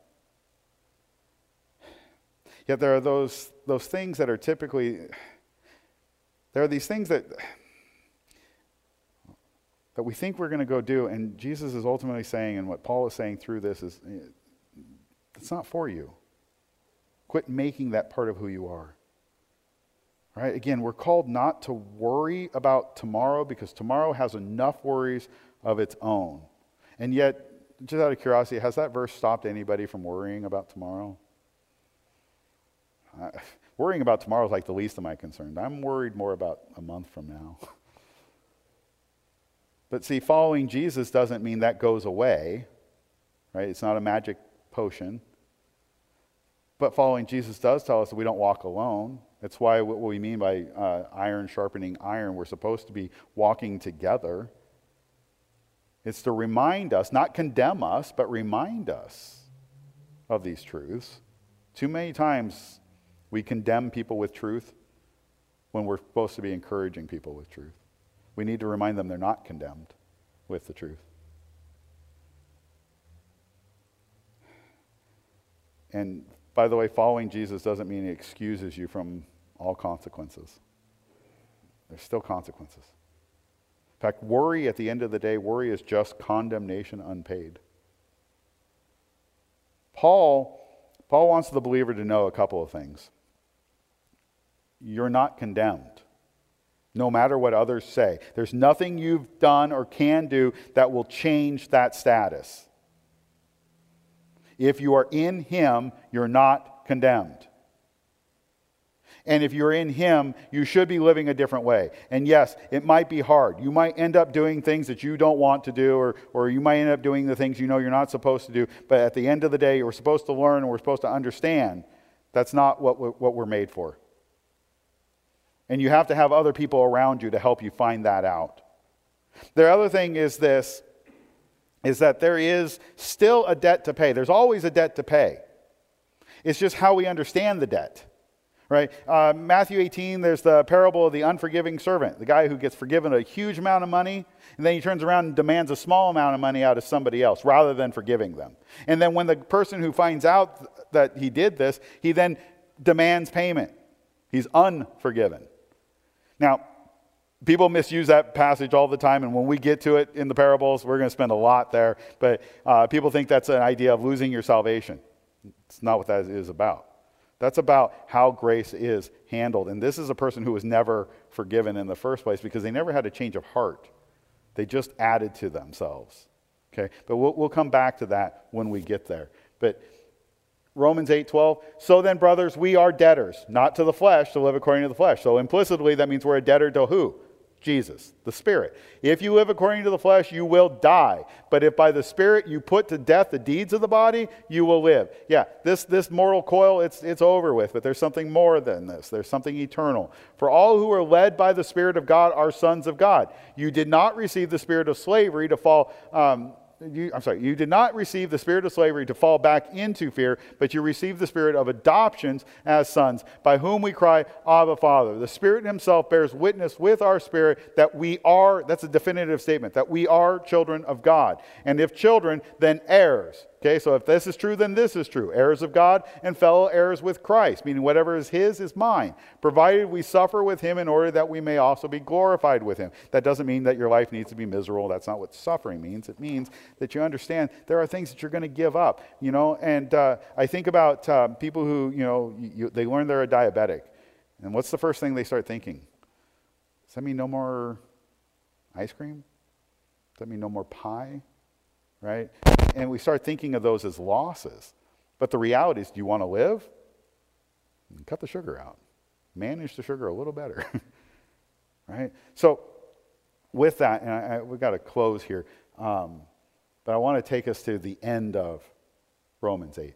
Yet there are those, those things that are typically, there are these things that, that we think we're going to go do, and Jesus is ultimately saying, and what Paul is saying through this is, it's not for you. Quit making that part of who you are. Right? Again, we're called not to worry about tomorrow because tomorrow has enough worries of its own. And yet, just out of curiosity, has that verse stopped anybody from worrying about tomorrow? Uh, worrying about tomorrow is like the least of my concerns. I'm worried more about a month from now. But see, following Jesus doesn't mean that goes away. Right? It's not a magic potion. But following Jesus does tell us that we don't walk alone. That's why what we mean by uh, iron sharpening iron, we're supposed to be walking together. It's to remind us, not condemn us, but remind us of these truths. Too many times we condemn people with truth when we're supposed to be encouraging people with truth. We need to remind them they're not condemned with the truth. And by the way, following Jesus doesn't mean He excuses you from all consequences. There's still consequences. In fact, worry at the end of the day, worry is just condemnation unpaid. Paul, Paul wants the believer to know a couple of things. You're not condemned, no matter what others say. There's nothing you've done or can do that will change that status. If you are in Him, you're not condemned. And if you're in him, you should be living a different way. And yes, it might be hard. You might end up doing things that you don't want to do, or, or you might end up doing the things you know you're not supposed to do. But at the end of the day, we're supposed to learn and we're supposed to understand that's not what we're, what we're made for. And you have to have other people around you to help you find that out. The other thing is this, is that there is still a debt to pay. There's always a debt to pay. It's just how we understand the debt. Right? Uh, Matthew eighteen, there's the parable of the unforgiving servant, the guy who gets forgiven a huge amount of money, and then he turns around and demands a small amount of money out of somebody else rather than forgiving them. And then when the person who finds out that he did this, he then demands payment. He's unforgiven. Now, people misuse that passage all the time, and when we get to it in the parables, we're going to spend a lot there. But uh, people think that's an idea of losing your salvation. It's not what that is about. That's about how grace is handled. And this is a person who was never forgiven in the first place because they never had a change of heart. They just added to themselves. Okay, but we'll, we'll come back to that when we get there. But Romans eight twelve, so then, brothers, we are debtors, not to the flesh, to live according to the flesh. So implicitly, that means we're a debtor to who? Jesus, the Spirit. If you live according to the flesh, you will die. But if by the Spirit you put to death the deeds of the body, you will live. Yeah, this, this moral coil, it's, it's over with, but there's something more than this. There's something eternal. For all who are led by the Spirit of God are sons of God. You did not receive the spirit of slavery to fall... Um, You, I'm sorry, you did not receive the spirit of slavery to fall back into fear, but you received the spirit of adoptions as sons, by whom we cry, Abba, Father. The Spirit himself bears witness with our spirit that we are, that's a definitive statement, that we are children of God. And if children, then heirs. Okay, so if this is true, then this is true. Heirs of God and fellow heirs with Christ, meaning whatever is his is mine, provided we suffer with him in order that we may also be glorified with him. That doesn't mean that your life needs to be miserable. That's not what suffering means. It means that you understand there are things that you're going to give up, you know. And uh, I think about uh, people who, you know, you, they learn they're a diabetic. And what's the first thing they start thinking? Does that mean no more ice cream? Does that mean no more pie? Right? And we start thinking of those as losses. But the reality is, do you want to live? Cut the sugar out. Manage the sugar a little better. Right? So, with that, and I, I, we've got to close here, um, but I want to take us to the end of Romans eight.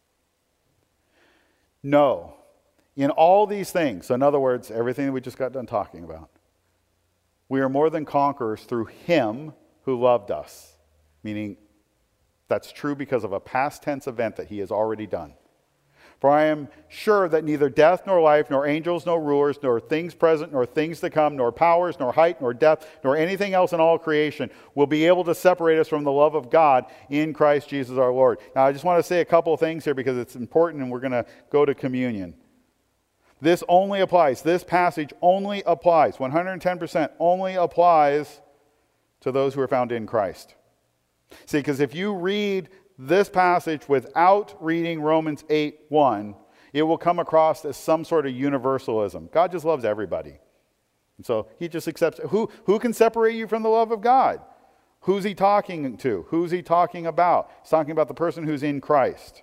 No. In all these things, so in other words, everything that we just got done talking about, we are more than conquerors through him who loved us. Meaning, that's true because of a past tense event that he has already done. For I am sure that neither death nor life, nor angels, nor rulers, nor things present, nor things to come, nor powers, nor height, nor depth, nor anything else in all creation will be able to separate us from the love of God in Christ Jesus our Lord. Now, I just want to say a couple of things here because it's important, and we're going to go to communion. This only applies, this passage only applies, one hundred ten percent only applies to those who are found in Christ. See, because if you read this passage without reading Romans eight one, it will come across as some sort of universalism. God just loves everybody. And so he just accepts. Who, who can separate you from the love of God? Who's he talking to? Who's he talking about? He's talking about the person who's in Christ.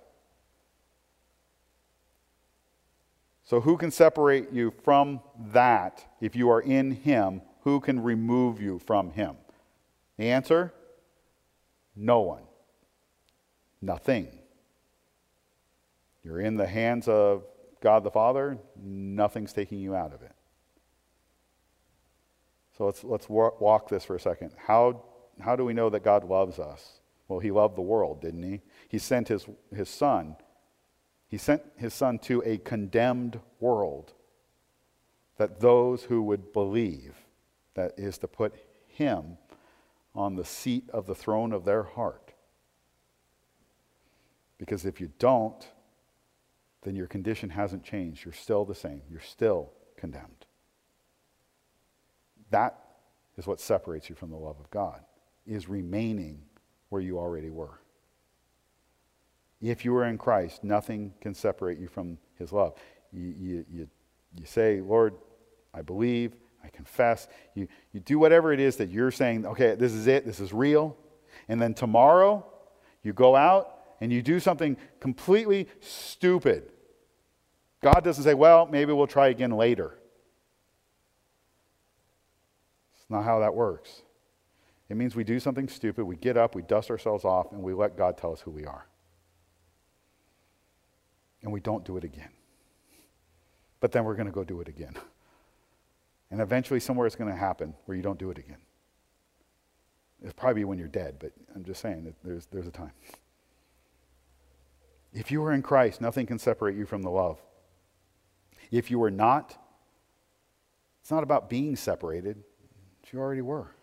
So who can separate you from that if you are in him? Who can remove you from him? The answer? No one. Nothing. You're in the hands of God the Father. Nothing's taking you out of it. So let's let's walk this for a second. How how do we know that God loves us? Well, he loved the world, didn't he? He sent his his son. He sent his son to a condemned world, that those who would believe, that is to put him on the seat of the throne of their heart. Because if you don't, then your condition hasn't changed. You're still the same. You're still condemned. That is what separates you from the love of God, is remaining where you already were. If you are in Christ, nothing can separate you from his love. You, you, you, you say, Lord, I believe, I confess. You, you do whatever it is that you're saying, okay, this is it, this is real. And then tomorrow, you go out and you do something completely stupid. God doesn't say, well, maybe we'll try again later. It's not how that works. It means we do something stupid, we get up, we dust ourselves off, and we let God tell us who we are. And we don't do it again. But then we're going to go do it again. And eventually somewhere it's going to happen where you don't do it again. It'll probably be when you're dead, but I'm just saying that there's, there's a time. If you are in Christ, nothing can separate you from the love. If you are not, it's not about being separated. You already were.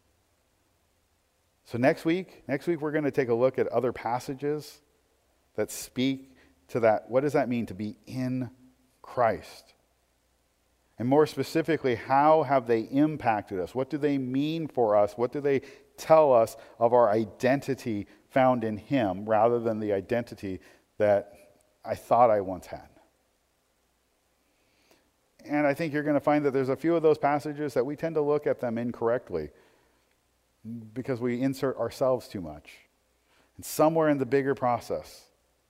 So next week, next week we're going to take a look at other passages that speak to that. What does that mean to be in Christ? And more specifically, how have they impacted us? What do they mean for us? What do they tell us of our identity found in Him rather than the identity that I thought I once had? And I think you're going to find that there's a few of those passages that we tend to look at them incorrectly because we insert ourselves too much. And somewhere in the bigger process,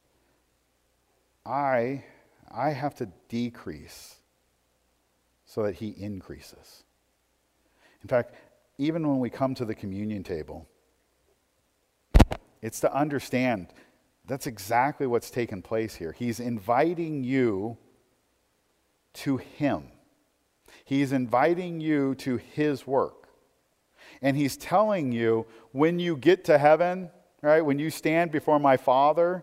I, I have to decrease so that He increases. In fact, even when we come to the communion table, it's to understand that's exactly what's taken place here. He's inviting you to Him. He's inviting you to His work. And He's telling you, when you get to heaven, right, when you stand before my Father,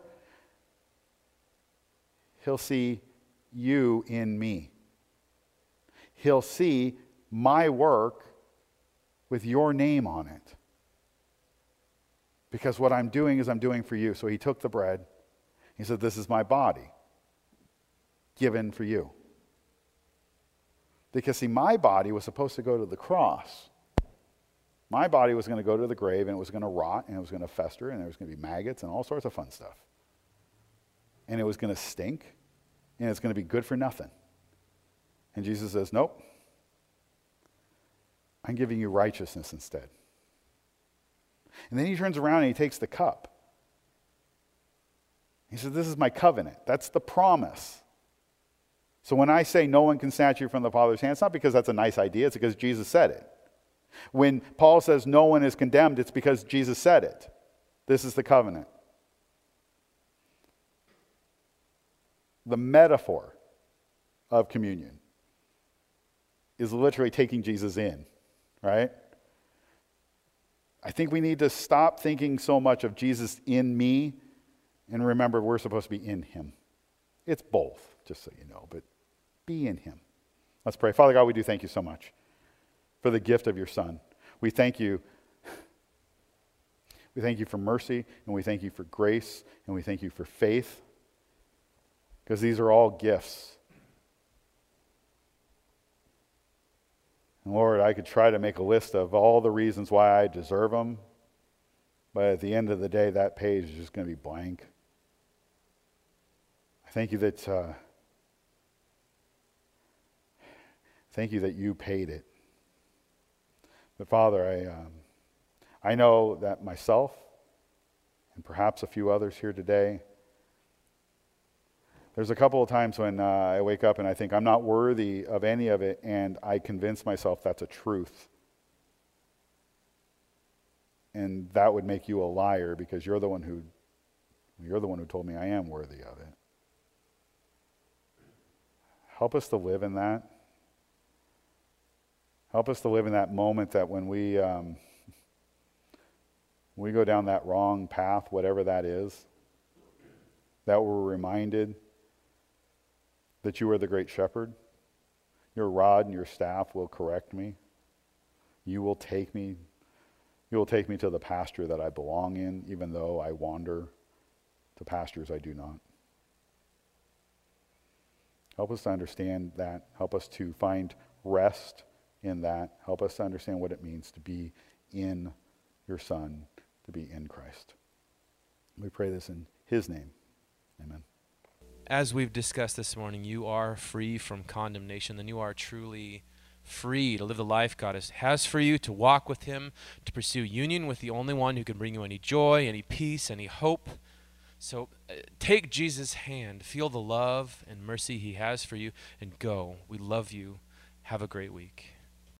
He'll see you in me. He'll see my work with your name on it. Because what I'm doing is I'm doing for you. So He took the bread. He said, this is my body given for you. Because see, my body was supposed to go to the cross. My body was going to go to the grave, and it was going to rot, and it was going to fester, and there was going to be maggots and all sorts of fun stuff. And it was going to stink, and it's going to be good for nothing. And Jesus says, nope. I'm giving you righteousness instead. And then He turns around and He takes the cup. He says, this is my covenant. That's the promise. So when I say no one can snatch you from the Father's hand, it's not because that's a nice idea, it's because Jesus said it. When Paul says no one is condemned, it's because Jesus said it. This is the covenant. The metaphor of communion is literally taking Jesus in, right? I think we need to stop thinking so much of Jesus in me and remember we're supposed to be in Him. It's both, just so you know, but be in Him. Let's pray. Father God, we do thank you so much for the gift of your Son. We thank you. We thank you for mercy, and we thank you for grace, and we thank you for faith, because these are all gifts. And Lord, I could try to make a list of all the reasons why I deserve them, but at the end of the day, that page is just going to be blank. I thank you that uh, thank you that you paid it. But Father, I um, I know that myself and perhaps a few others here today, there's a couple of times when uh, I wake up and I think I'm not worthy of any of it, and I convince myself that's a truth. And that would make you a liar, because you're the one who you're the one who told me I am worthy of it. Help us to live in that. Help us to live in that moment that when we um, we go down that wrong path, whatever that is, that we're reminded that you are the great shepherd. Your rod and your staff will correct me. You will take me, you will take me to the pasture that I belong in, even though I wander to pastures I do not. Help us to understand that. Help us to find rest in that. Help us to understand what it means to be in your Son, to be in Christ. We pray this in His name. Amen. As we've discussed this morning, you are free from condemnation, then you are truly free to live the life God has, has for you, to walk with Him, to pursue union with the only one who can bring you any joy, any peace, any hope. So uh, take Jesus' hand, feel the love and mercy he has for you, and go. We love you. Have a great week.